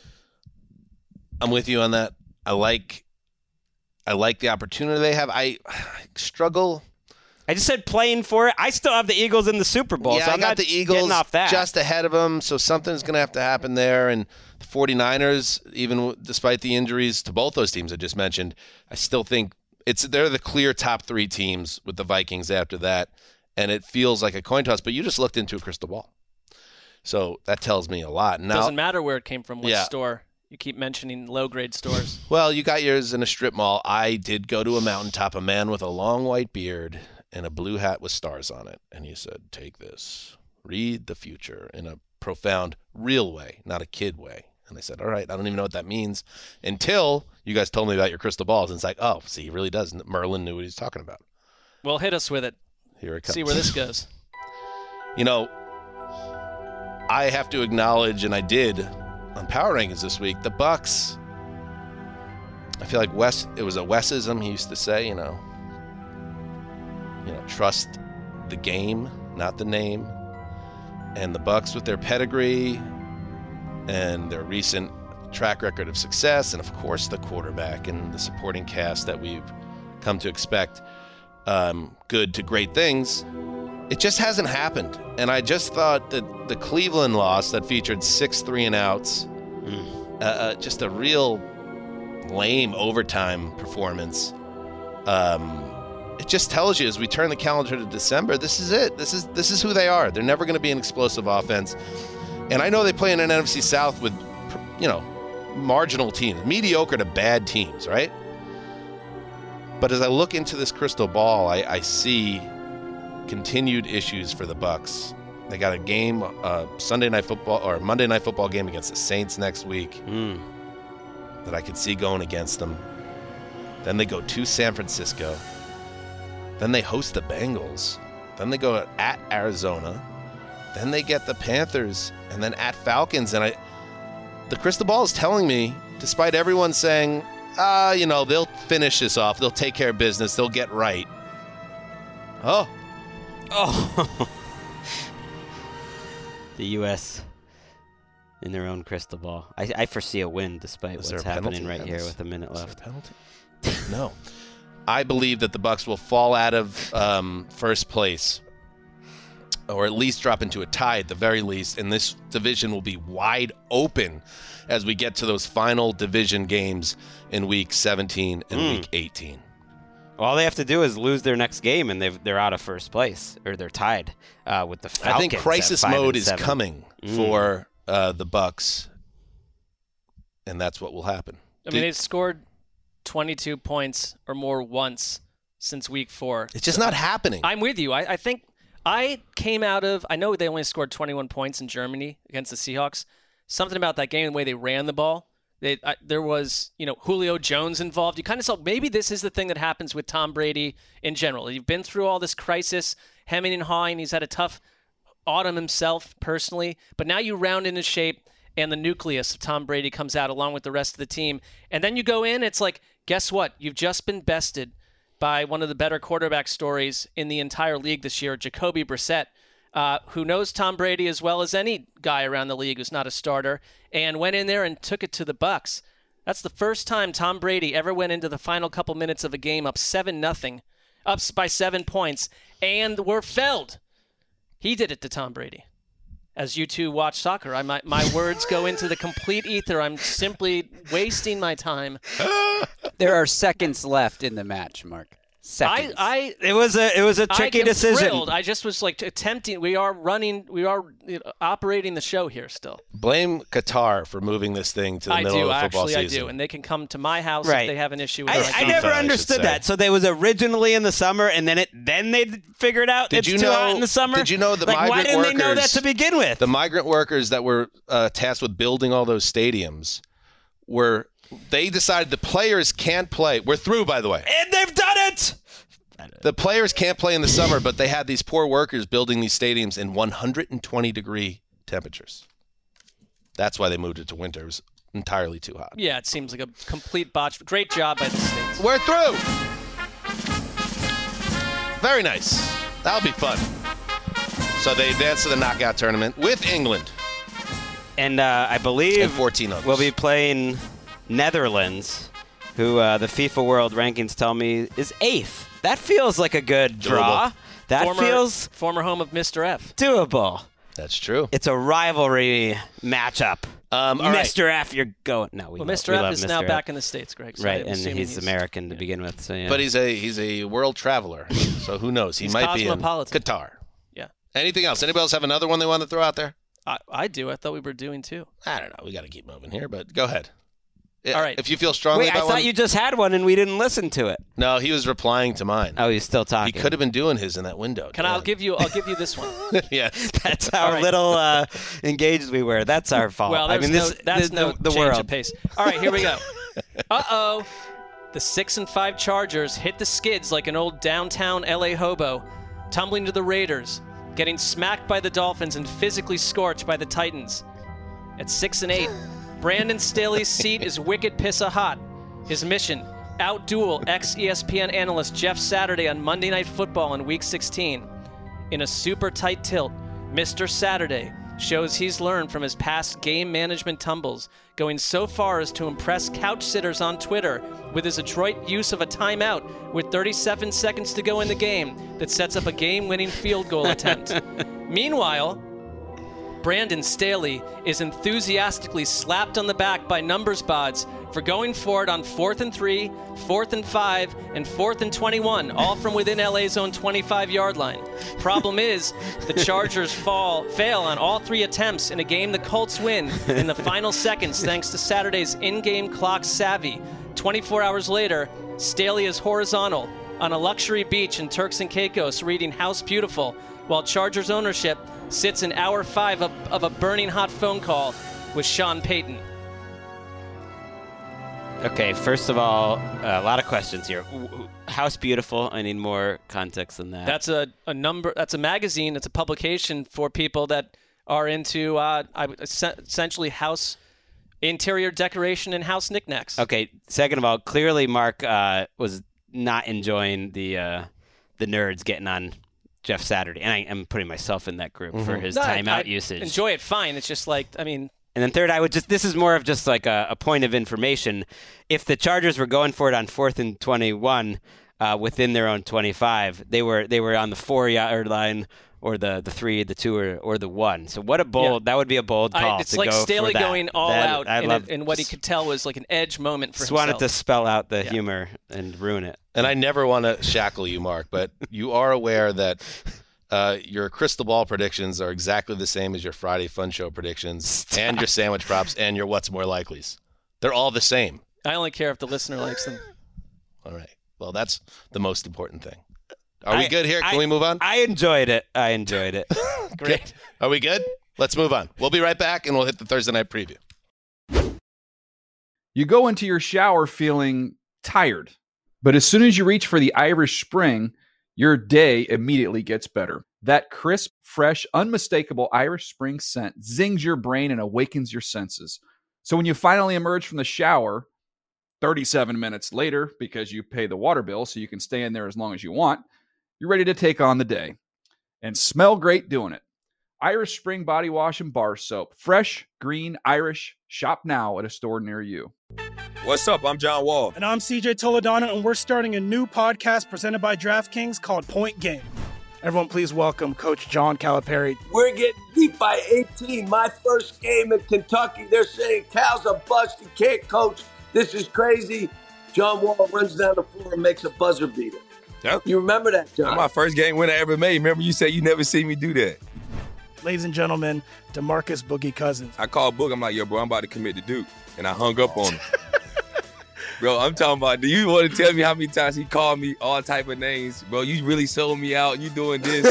I'm with you on that. I like I like the opportunity they have. I, I struggle. I just said playing for it. I still have the Eagles in the Super Bowl, yeah, so I'm I got not the Eagles getting off that. Just ahead of them, so something's going to have to happen there. And the 49ers, even despite the injuries to both those teams I just mentioned, I still think it's they're the clear top three teams with the Vikings after that, and it feels like a coin toss. But you just looked into a crystal ball, so that tells me a lot. Now, doesn't matter where it came from, what yeah. store. You keep mentioning low-grade stores. Well, you got yours in a strip mall. I did go to a mountaintop, a man with a long white beard and a blue hat with stars on it. And he said, take this. Read the future in a profound, real way, not a kid way. And I said, all right, I don't even know what that means until you guys told me about your crystal balls. And it's like, oh, see, he really does. Merlin knew what he was talking about. Well, hit us with it. Here it comes. See where this goes. You know, I have to acknowledge, and I did, on Power Rankings this week, the Bucks. I feel like Wes. It was a Wesism. He used to say, you know, you know, trust the game, not the name. And the Bucks, with their pedigree and their recent track record of success, and of course the quarterback and the supporting cast that we've come to expect, um, good to great things. It just hasn't happened. And I just thought that the Cleveland loss that featured six three and outs, mm. uh, uh, just a real lame overtime performance. Um, it just tells you as we turn the calendar to December, this is it. This is this is who they are. They're never going to be an explosive offense. And I know they play in an N F C South with, you know, marginal teams, mediocre to bad teams, right? But as I look into this crystal ball, I, I see continued issues for the Bucks. They got a game, uh, Sunday night football or Monday night football game against the Saints next week mm. that I could see going against them. Then they go to San Francisco. Then they host the Bengals. Then they go at Arizona. Then they get the Panthers, and then at Falcons. And I, the crystal ball is telling me, despite everyone saying, ah, you know, they'll finish this off. They'll take care of business. They'll get right. Oh. Oh. The U S in their own crystal ball. I, I foresee a win despite Is what's there a happening penalty? right here with a minute Is there left. a penalty? No. I believe that the Bucs will fall out of um, first place, or at least drop into a tie at the very least, and this division will be wide open as we get to those final division games in week seventeen and Mm. week eighteen. All they have to do is lose their next game, and they've, they're out of first place, or they're tied uh, with the Falcons. I think crisis at five mode and is seven. coming Mm. for uh, the Bucs, and that's what will happen. I Do- mean, they've scored twenty-two points or more once since week four. It's just not happening. I'm with you. I, I think I came out of, I know they only scored twenty-one points in Germany against the Seahawks. Something about that game, the way they ran the ball. They, I, there was, you know, Julio Jones involved. You kind of saw maybe this is the thing that happens with Tom Brady in general. You've been through all this crisis, hemming and hawing. He's had a tough autumn himself personally, but now you round into shape and the nucleus of Tom Brady comes out along with the rest of the team. And then you go in, it's like, guess what? You've just been bested by one of the better quarterback stories in the entire league this year, Jacoby Brissett, uh, who knows Tom Brady as well as any guy around the league who's not a starter, and went in there and took it to the Bucs. That's the first time Tom Brady ever went into the final couple minutes of a game up seven nothing, up by seven points, and were felled. He did it to Tom Brady. As you two watch soccer, I my, my words go into the complete ether. I'm simply wasting my time. There are seconds left in the match, Mark. Seconds. I, I It was a it was a tricky I am decision. Thrilled. I just was like attempting. We are running. We are you know, operating the show here still. Blame Qatar for moving this thing to the I middle do of the football actually. season. I do, and they can come to my house Right. if they have an issue with I, it. I can. never I should understood say. that. So they was originally in the summer, and then it then they figured out Did it's you too know? hot in the summer. Did you know the like, migrant why didn't workers? they know that to begin with? The migrant workers that were uh, tasked with building all those stadiums were. They decided the players can't play. We're through, by the way. And they've done it. The players can't play in the summer, but they had these poor workers building these stadiums in one hundred twenty degree temperatures. That's why they moved it to winter. It was entirely too hot. Yeah, it seems like a complete botch. Great job by the States. We're through. Very nice. That'll be fun. So they advance to the knockout tournament with England. And uh, I believe And fourteen others. we'll be playing Netherlands, who uh, the FIFA World Rankings tell me is eighth. That feels like a good draw. Doable. That former, feels former home of Mister F. doable. That's true. It's a rivalry matchup. Um, all right. Mister F, you're going. No, we Well, love- Mister we F love is Mister now F. back in the States, Greg. So Right, I'm and assuming he's, American to begin with. So yeah. But he's a he's a world traveler, so who knows? He He's might be in cosmopolitan. Qatar. Yeah. Anything else? Anybody else have another one they want to throw out there? I, I do. I thought we were doing too. I don't know. We got to keep moving here, but go ahead. All right. If you feel strongly Wait, I about thought one. you just had one and we didn't listen to it. No, he was replying to mine. Oh, he's still talking. He could have been doing his in that window. Can I? I'll give you. I'll give you this one. Yeah. That's how All right. little uh, engaged we were. That's our fault. Well, I there's mean, this no, that's the, no the, the change world. of pace. All right, here we go. Uh-oh. The six and five Chargers hit the skids like an old downtown L A hobo, tumbling to the Raiders, getting smacked by the Dolphins and physically scorched by the Titans. At six and eight, Brandon Staley's seat is wicked pissa hot. His mission: outduel ex-E S P N analyst Jeff Saturday on Monday Night Football in Week sixteen. In a super tight tilt, Mister Saturday shows he's learned from his past game management tumbles, going so far as to impress couch sitters on Twitter with his adroit use of a timeout with thirty-seven seconds to go in the game that sets up a game-winning field goal attempt. Meanwhile, Brandon Staley is enthusiastically slapped on the back by numbers bods for going for it on fourth and three, fourth and five, and fourth and twenty-one, all from within L A's own twenty-five-yard line. Problem is, the Chargers fall fail on all three attempts in a game the Colts win in the final seconds thanks to Saturday's in-game clock savvy. twenty-four hours later, Staley is horizontal on a luxury beach in Turks and Caicos reading House Beautiful, while Chargers ownership sits in hour five of, of a burning hot phone call with Sean Payton. Okay, first of all, a lot of questions here. House Beautiful, I need more context than that. That's a, a number. That's a magazine. It's a publication for people that are into uh, essentially house interior decoration and house knickknacks. Okay, second of all, clearly Mark uh, was not enjoying the uh, the nerds getting on Jeff Saturday, and I am putting myself in that group mm-hmm. for his no, timeout I, I usage. Enjoy it, fine. It's just like, I mean. And then third, I would just, this is more of just like a, a point of information. If the Chargers were going for it on fourth and twenty-one uh, within their own twenty-five, they were they were on the four-yard line or the, the three, the two, or, or the one. So what a bold, yeah. that would be a bold call I, it's to like go Staley for that. going all that, out, I and, love, it, and what he could tell was like an edge moment for just himself. wanted to spell out the yeah. humor and ruin it. And I never want to shackle you, Mark, but you are aware that Uh, your crystal ball predictions are exactly the same as your Friday Fun Show predictions Stop. and your sandwich props and your what's more likelies. They're all the same. I only care if the listener likes them. All right. Well, that's the most important thing. Are we I, good here? Can I, we move on? I enjoyed it. I enjoyed it. Great. Are we good? Let's move on. We'll be right back, and we'll hit the Thursday night preview. You go into your shower feeling tired, but as soon as you reach for the Irish Spring, your day immediately gets better. That crisp, fresh, unmistakable Irish Spring scent zings your brain and awakens your senses. So when you finally emerge from the shower, thirty-seven minutes later, because you pay the water bill so you can stay in there as long as you want, you're ready to take on the day. And smell great doing it. Irish Spring Body Wash and Bar Soap. Fresh, green, Irish. Shop now at a store near you. What's up? I'm John Wall. And I'm C J Toledano, and we're starting a new podcast presented by DraftKings called Point Game. Everyone, please welcome Coach John Calipari. We're getting beat by eighteen. My first game in Kentucky. They're saying Cal's a bust. He can't coach. This is crazy. John Wall runs down the floor and makes a buzzer beater. Yep. You remember that, John? That's my first game winner I ever made. Remember you said you never see me do that. Ladies and gentlemen, DeMarcus Boogie Cousins. I called Boog. I'm like, yo, bro, I'm about to commit to Duke. And I hung up on him. Bro, I'm talking about, do you want to tell me how many times he called me all type of names? Bro, you really sold me out. You doing this.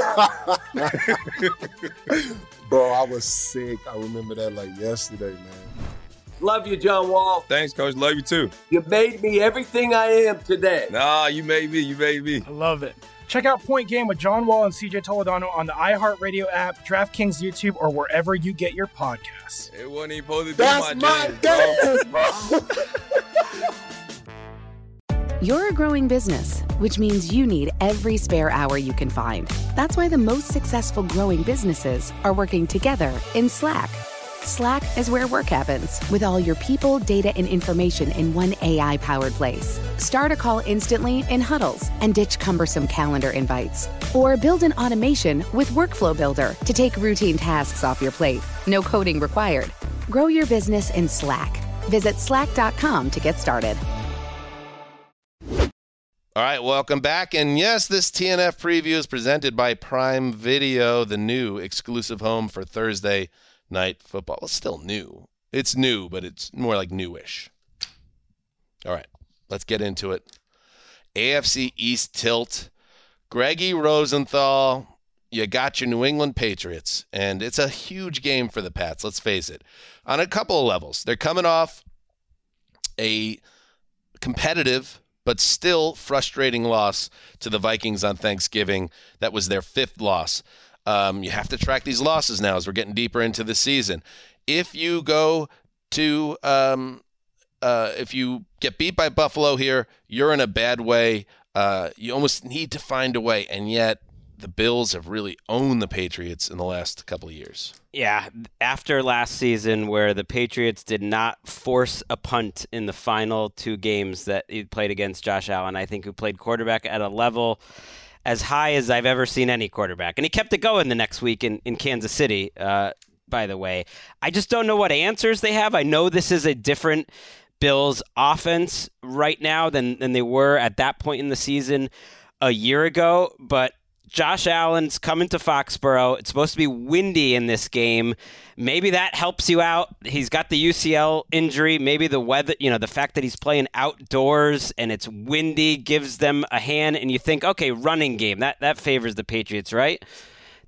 Bro, I was sick. I remember that like yesterday, man. Love you, John Wall. Thanks, Coach. Love you, too. You made me everything I am today. Nah, you made me. You made me. I love it. Check out Point Game with John Wall and C J Toledano on the iHeartRadio app, DraftKings YouTube, or wherever you get your podcasts. It wasn't even supposed to be That's my my dance, bro. You're a growing business, which means you need every spare hour you can find. That's why the most successful growing businesses are working together in Slack. Slack is where work happens, with all your people, data, and information in one A I-powered place. Start a call instantly in huddles and ditch cumbersome calendar invites. Or build an automation with Workflow Builder to take routine tasks off your plate. No coding required. Grow your business in Slack. Visit slack dot com to get started. All right, welcome back. And yes, this T N F preview is presented by Prime Video, the new exclusive home for Thursday night football. Well, it's still new. It's new, but it's more like newish. All right, let's get into it. A F C East tilt. Greggy Rosenthal, you got your New England Patriots, and it's a huge game for the Pats, let's face it, on a couple of levels. They're coming off a competitive but still frustrating loss to the Vikings on Thanksgiving. That was their fifth loss. Um, you have to track these losses now as we're getting deeper into the season. If you go to, um, uh, if you get beat by Buffalo here, you're in a bad way. Uh, you almost need to find a way, and yet the Bills have really owned the Patriots in the last couple of years. Yeah, after last season where the Patriots did not force a punt in the final two games that he played against Josh Allen, I think, who played quarterback at a level as high as I've ever seen any quarterback. And he kept it going the next week in, in Kansas City, uh, by the way. I just don't know what answers they have. I know this is a different Bills offense right now than, than they were at that point in the season a year ago, but Josh Allen's coming to Foxborough. It's supposed to be windy in this game. Maybe that helps you out. He's got the U C L injury. Maybe the weather, you know, the fact that he's playing outdoors and it's windy gives them a hand. And you think, okay, running game, that, that favors the Patriots, right?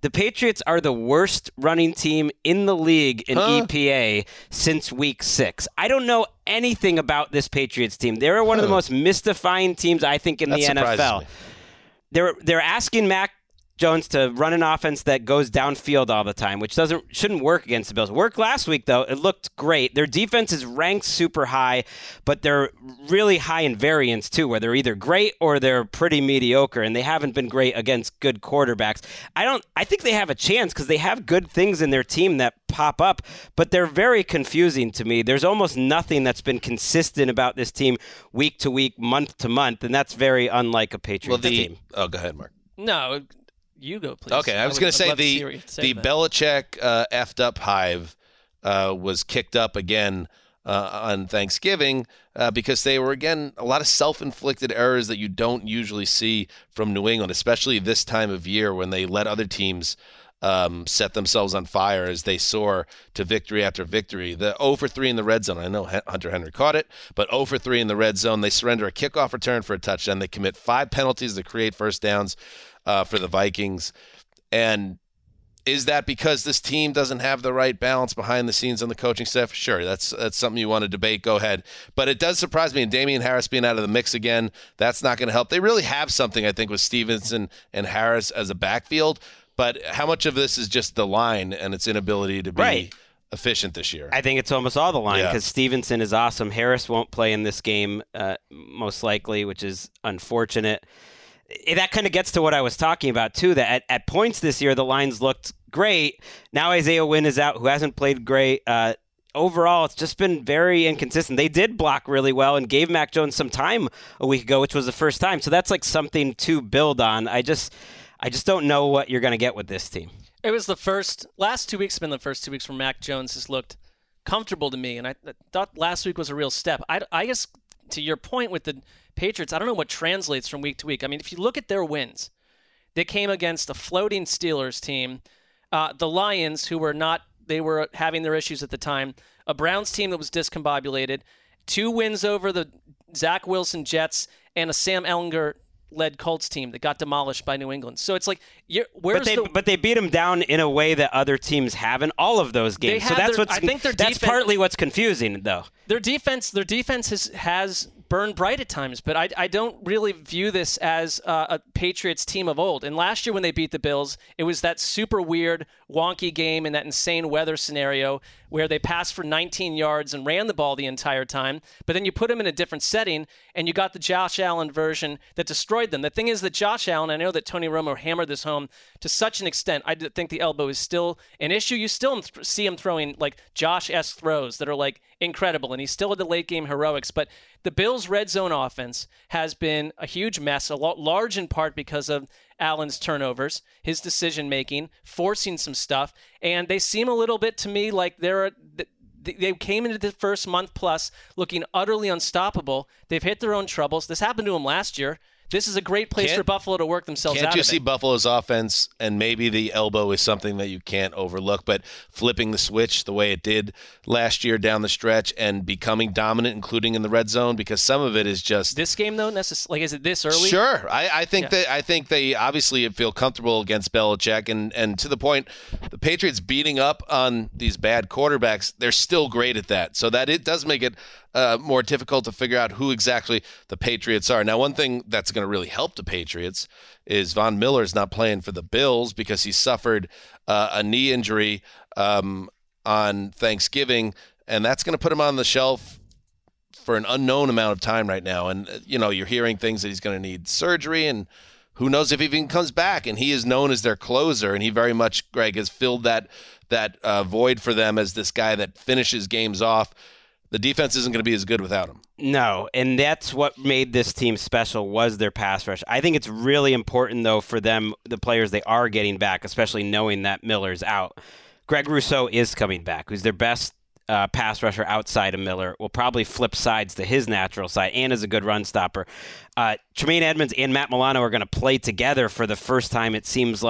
The Patriots are the worst running team in the league in huh? E P A since week six. I don't know anything about this Patriots team. They're one huh. of the most mystifying teams, I think, in that the N F L. Me. They're they're asking Mac Jones to run an offense that goes downfield all the time, which doesn't shouldn't work against the Bills. Worked last week, though. It looked great. Their defense is ranked super high, but they're really high in variance, too, where they're either great or they're pretty mediocre, and they haven't been great against good quarterbacks. I don't. I think they have a chance because they have good things in their team that pop up, but they're very confusing to me. There's almost nothing that's been consistent about this team week to week, month to month, and that's very unlike a Patriots well, the, team. Oh, go ahead, Mark. No, you go, please. Okay, I was going to say the the that. Belichick uh, effed up hive uh, was kicked up again uh, on Thanksgiving uh, because they were, again, a lot of self-inflicted errors that you don't usually see from New England, especially this time of year when they let other teams um, set themselves on fire as they soar to victory after victory. The zero for three in the red zone, I know Hunter Henry caught it, but zero for three in the red zone. They surrender a kickoff return for a touchdown. They commit five penalties to create first downs Uh, for the Vikings. And is that because this team doesn't have the right balance behind the scenes on the coaching staff? Sure, that's that's something you want to debate. Go ahead. But it does surprise me, and Damian Harris being out of the mix again, that's not going to help. They really have something, I think, with Stevenson and Harris as a backfield. But how much of this is just the line and its inability to be right. efficient this year? I think it's almost all the line because yeah. Stevenson is awesome. Harris won't play in this game, uh, most likely, which is unfortunate. That kind of gets to what I was talking about, too, that at, at points this year, the lines looked great. Now Isaiah Wynn is out, who hasn't played great. Uh, overall, it's just been very inconsistent. They did block really well and gave Mac Jones some time a week ago, which was the first time. So that's like something to build on. I just I just don't know what you're going to get with this team. It was the first – last two weeks have been the first two weeks where Mac Jones has looked comfortable to me, and I thought last week was a real step. I, I guess to your point with the – Patriots, I don't know what translates from week to week. I mean, if you look at their wins, they came against a floating Steelers team, uh, the Lions, who were not, they were having their issues at the time, a Browns team that was discombobulated, two wins over the Zach Wilson Jets, and a Sam Ehlinger-led Colts team that got demolished by New England. So it's like, you're, where's but they, the... But they beat them down in a way that other teams haven't, all of those games. So that's their, what's I think their that's defense, partly what's confusing, though. Their defense, their defense has, has burned bright at times, but I, I don't really view this as uh, a Patriots team of old. And last year when they beat the Bills, it was that super weird, wonky game in that insane weather scenario where they passed for nineteen yards and ran the ball the entire time, but then you put them in a different setting and you got the Josh Allen version that destroyed them. The thing is that Josh Allen, I know that Tony Romo hammered this home to such an extent, I think the elbow is still an issue. You still see him throwing like Josh-esque throws that are like incredible, and he's still at the late game heroics, but the Bills' red zone offense has been a huge mess, a lot, large in part because of Allen's turnovers, his decision-making, forcing some stuff, and they seem a little bit to me like they're they came into the first month plus looking utterly unstoppable. They've hit their own troubles. This happened to them last year. This is a great place can't, for Buffalo to work themselves out of it. Can't you see Buffalo's offense, and maybe the elbow is something that you can't overlook, but flipping the switch the way it did last year down the stretch and becoming dominant, including in the red zone, because some of it is just this game though. Necess- like, is it this early? Sure, I, I think yeah. that I think they obviously feel comfortable against Belichick, and and to the point, the Patriots beating up on these bad quarterbacks, they're still great at that. So that it does make it Uh, more difficult to figure out who exactly the Patriots are. Now, one thing that's going to really help the Patriots is Von Miller's not playing for the Bills because he suffered uh, a knee injury um, on Thanksgiving, and that's going to put him on the shelf for an unknown amount of time right now. And, uh, you know, you're hearing things that he's going to need surgery, and who knows if he even comes back. And he is known as their closer, and he very much, Greg, has filled that, that uh, void for them as this guy that finishes games off. The defense isn't going to be as good without him. No, and that's what made this team special was their pass rush. I think it's really important, though, for them, the players they are getting back, especially knowing that Miller's out. Greg Rousseau is coming back, who's their best uh, pass rusher outside of Miller, will probably flip sides to his natural side and is a good run stopper. Uh, Tremaine Edmonds and Matt Milano are going to play together for the first time, it seems like,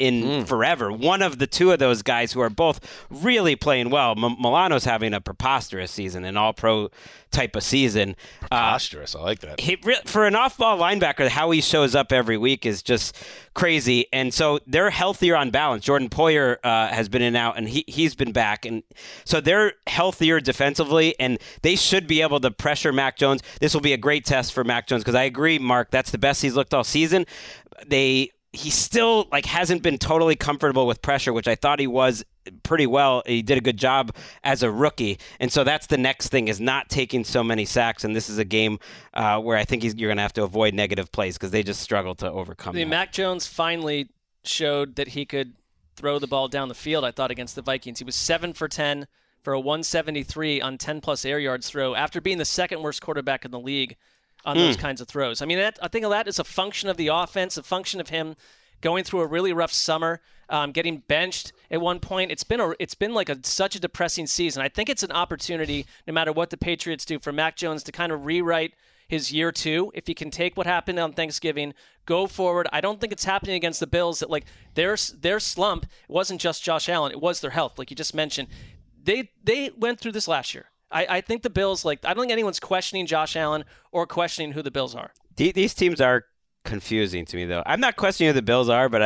in Mm. forever. One of the two of those guys who are both really playing well. M- Milano's having a preposterous season, an all-pro type of season. Preposterous. Uh, I like that. He, for an off-ball linebacker, how he shows up every week is just crazy. And so they're healthier on balance. Jordan Poyer uh, has been in and out, and he, he's been back. And so they're healthier defensively, and they should be able to pressure Mac Jones. This will be a great test for Mac Jones because I agree, Mark, that's the best he's looked all season. They he still like hasn't been totally comfortable with pressure, which I thought he was pretty well. He did a good job as a rookie, and so that's the next thing is not taking so many sacks. And this is a game uh, where I think he's, you're going to have to avoid negative plays because they just struggle to overcome. I mean, that. Mac Jones finally showed that he could throw the ball down the field. I thought against the Vikings, he was seven for ten for a one seventy-three on ten plus air yards throw after being the second worst quarterback in the league on those Mm. kinds of throws. I mean, that, I think that is a function of the offense, a function of him going through a really rough summer, um, getting benched at one point. It's been a, it's been like a, such a depressing season. I think it's an opportunity, no matter what the Patriots do, for Mac Jones to kind of rewrite his year two. If he can take what happened on Thanksgiving, go forward. I don't think it's happening against the Bills that like their their slump wasn't just Josh Allen, it was their health, like you just mentioned. They they went through this last year. I, I think the Bills, like, I don't think anyone's questioning Josh Allen or questioning who the Bills are. These teams are confusing to me, though. I'm not questioning who the Bills are, but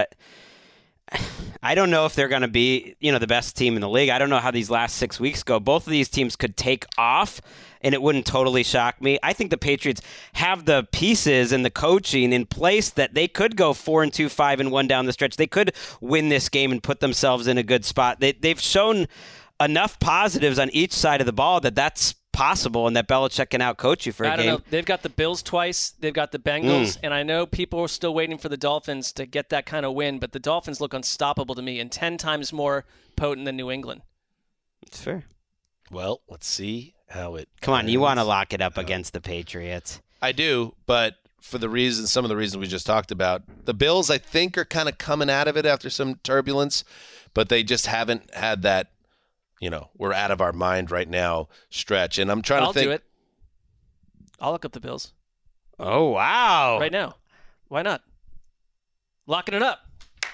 I, I don't know if they're going to be, you know, the best team in the league. I don't know how these last six weeks go. Both of these teams could take off, and it wouldn't totally shock me. I think the Patriots have the pieces and the coaching in place that they could go four and two, five and one down the stretch. They could win this game and put themselves in a good spot. They, they've shown enough positives on each side of the ball that that's possible and that Belichick can outcoach you for a I don't game. know. They've got the Bills twice. They've got the Bengals. Mm. And I know people are still waiting for the Dolphins to get that kind of win, but the Dolphins look unstoppable to me and ten times more potent than New England. It's fair. Well, let's see how it Come on, you ends. want to lock it up against the Patriots. I do, but for the reasons, some of the reasons we just talked about, the Bills, I think, are kind of coming out of it after some turbulence, but they just haven't had that, you know, we're out of our mind right now stretch. And I'm trying I'll to think. do it. I'll look up the Bills. Oh, wow. Right now. Why not? Locking it up.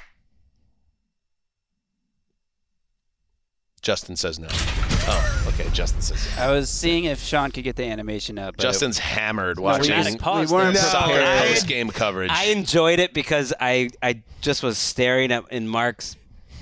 Justin says no. Oh, okay. Justin says no. I was seeing if Sean could get the animation up. but Justin's it, hammered No, watching we- we weren't soccer prepared. post-game coverage. I enjoyed it because I, I just was staring at in Mark's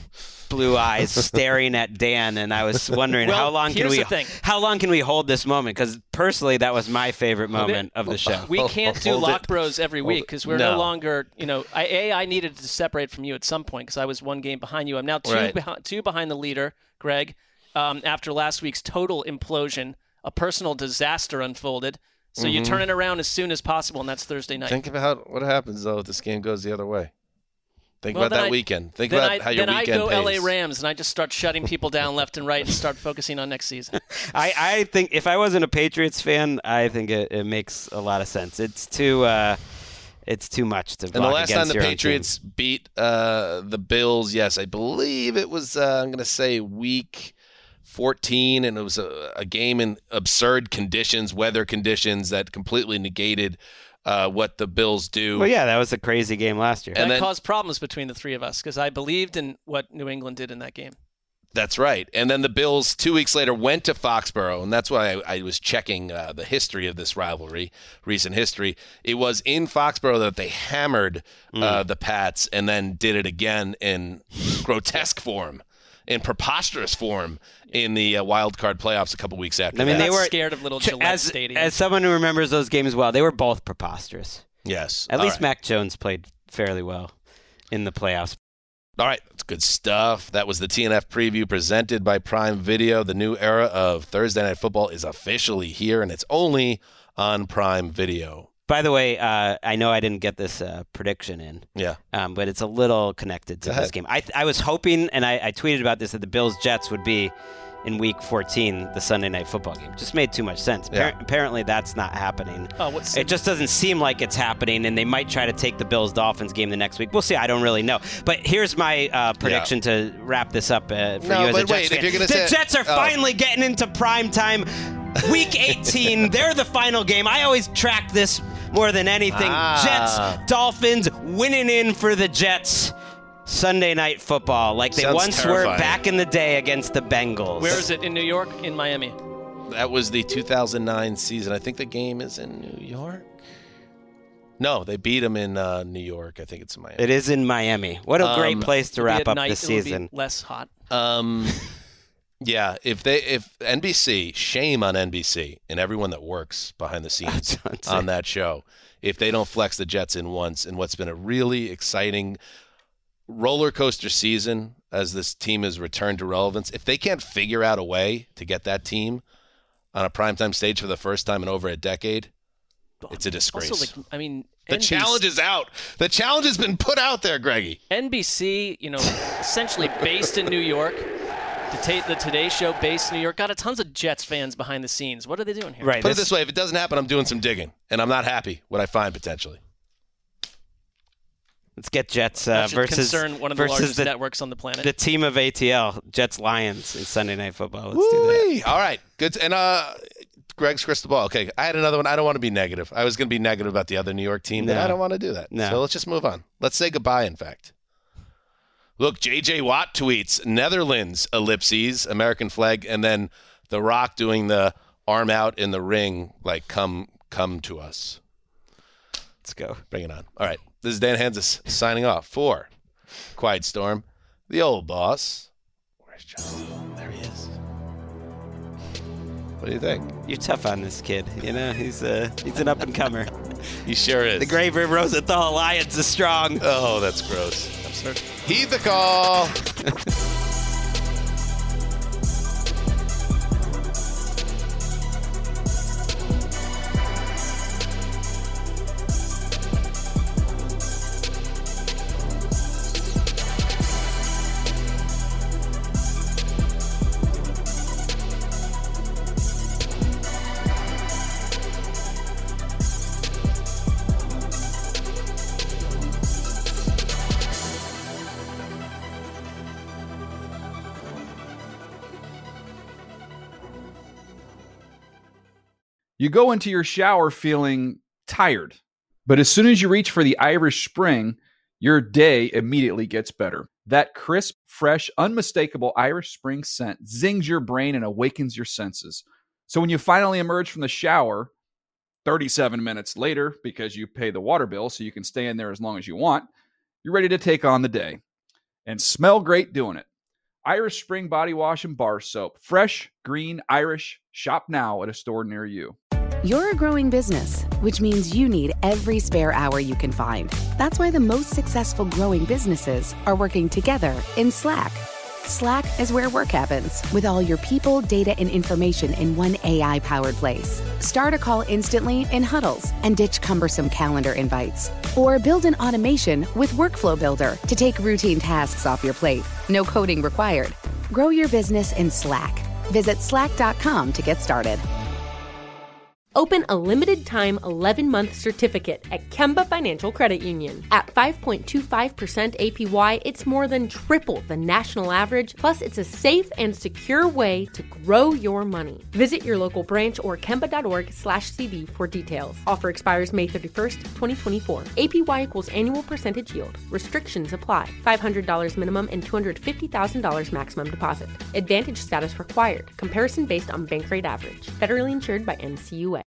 blue eyes, staring at Dan, and I was wondering Well, how long can here's we the thing. how long can we hold this moment? Because personally, that was my favorite moment of the show. We can't do Hold Lock it. Bros every Hold week it. because we're no. No. longer, you know, I, A, I needed to separate from you at some point because I was one game behind you. I'm now two, Right. behind, two behind the leader, Greg, um, after last week's total implosion. A personal disaster unfolded. So you Mhm. turn it around as soon as possible, and that's Thursday night. Think about what happens, though, if this game goes the other way. Think Well, about then that I- weekend. Think then about I, how your then weekend I go pays. L A Rams, and I just start shutting people down left and right and start focusing on next season. I, I think if I wasn't a Patriots fan, I think it, it makes a lot of sense. It's too uh, it's too much to And the block last time against the your own Patriots team. beat uh, the Bills, yes, I believe it was, uh, I'm going to say, week fourteen, and it was a, a game in absurd conditions, weather conditions that completely negated uh, what the Bills do. Well, yeah, that was a crazy game last year. That And then- caused problems between the three of us because I believed in what New England did in that game. That's right. And then the Bills, two weeks later, went to Foxborough, and that's why I, I was checking uh, the history of this rivalry, recent history. It was in Foxborough that they hammered uh, the Pats and then did it again in grotesque form, in preposterous form, in the uh, wild card playoffs a couple weeks after I mean, that. they were scared of little Ch- Gillette as, Stadium. As someone who remembers those games well, they were both preposterous. Yes. At All least right. Mac Jones played fairly well in the playoffs. All right, that's good stuff. That was the T N F preview presented by Prime Video. The new era of Thursday Night Football is officially here, and it's only on Prime Video. By the way, uh, I know I didn't get this uh, prediction in, Yeah. um, but it's a little connected to Go this ahead. game. I, I was hoping, and I, I tweeted about this, that the Bills-Jets would be in Week fourteen, the Sunday Night Football game. Just made too much sense. Yeah. Appar- Apparently, that's not happening. Oh, what's It just doesn't seem like it's happening, and they might try to take the Bills-Dolphins game the next week. We'll see. I don't really know. But here's my uh, prediction to wrap this up uh, for No, you as but a Jets wait, if fan. you're gonna the say- Jets are oh. finally getting into prime time. Week eighteen, they're the final game. I always track this more than anything. Ah. Jets, Dolphins, winning in for the Jets. Sunday Night Football, like they Sounds once terrifying. were back in the day against the Bengals. Where is it? In New York? In Miami? That was the two thousand nine season. I think the game is in New York. No, they beat them in uh, New York. I think it's in Miami. It is in Miami. What a great Um, place to It'll be wrap at up night, the it'll be season. less hot. Um, yeah, if they if N B C, shame on N B C and everyone that works behind the scenes on that show, if they don't flex the Jets in once in what's been a really exciting roller coaster season as this team has returned to relevance. If they can't figure out a way to get that team on a primetime stage for the first time in over a decade, it's a disgrace. Also, like, I mean, the N B C challenge is out. The challenge has been put out there, Greggy. N B C, you know, essentially based in New York. To take the Today Show based in New York, got a tons of Jets fans behind the scenes. What are they doing here? Right. Put it this way, if it doesn't happen, I'm doing some digging, and I'm not happy what I find potentially. Let's get Jets uh, That should versus concern one of the versus largest the, networks on the planet. the team of A T L, Jets Lions in Sunday Night Football. Let's do Woo-wee. All right, good. And uh, Greg's crystal ball. Okay, I had another one. I don't want to be negative. I was going to be negative about the other New York team, but No. I don't want to do that. No. So let's just move on. Let's say goodbye. In fact, look, J J Watt tweets Netherlands ellipses American flag, and then The Rock doing the arm out in the ring, like come come to us. Let's go. Bring it on. All right. This is Dan Hansis signing off for Quiet Storm, the old boss. Where's John? There he is. What do you think? that. You're tough on this kid. You know, he's uh, he's an up and comer. He sure is. The Grave River Rosenthal Alliance is strong. Oh, that's gross. Absurd. Heed the call. You go into your shower feeling tired, but as soon as you reach for the Irish Spring, your day immediately gets better. That crisp, fresh, unmistakable Irish Spring scent zings your brain and awakens your senses. So when you finally emerge from the shower, thirty-seven minutes later, because you pay the water bill so you can stay in there as long as you want, you're ready to take on the day and smell great doing it. Irish Spring Body Wash and Bar Soap. Fresh, green, Irish. Shop now at a store near you. You're a growing business, which means you need every spare hour you can find. That's why the most successful growing businesses are working together in Slack. Slack is where work happens, with all your people, data, and information in one A I-powered place. Start a call instantly in huddles and ditch cumbersome calendar invites. Or build an automation with Workflow Builder to take routine tasks off your plate. No coding required. Grow your business in Slack. Visit slack dot com to get started. Open a limited-time eleven-month certificate at Kemba Financial Credit Union. At five point two five percent A P Y, it's more than triple the national average, plus it's a safe and secure way to grow your money. Visit your local branch or kemba.org slash CD for details. Offer expires May thirty-first, twenty twenty-four. A P Y equals annual percentage yield. Restrictions apply. five hundred dollars minimum and two hundred fifty thousand dollars maximum deposit. Advantage status required. Comparison based on bank rate average. Federally insured by N C U A.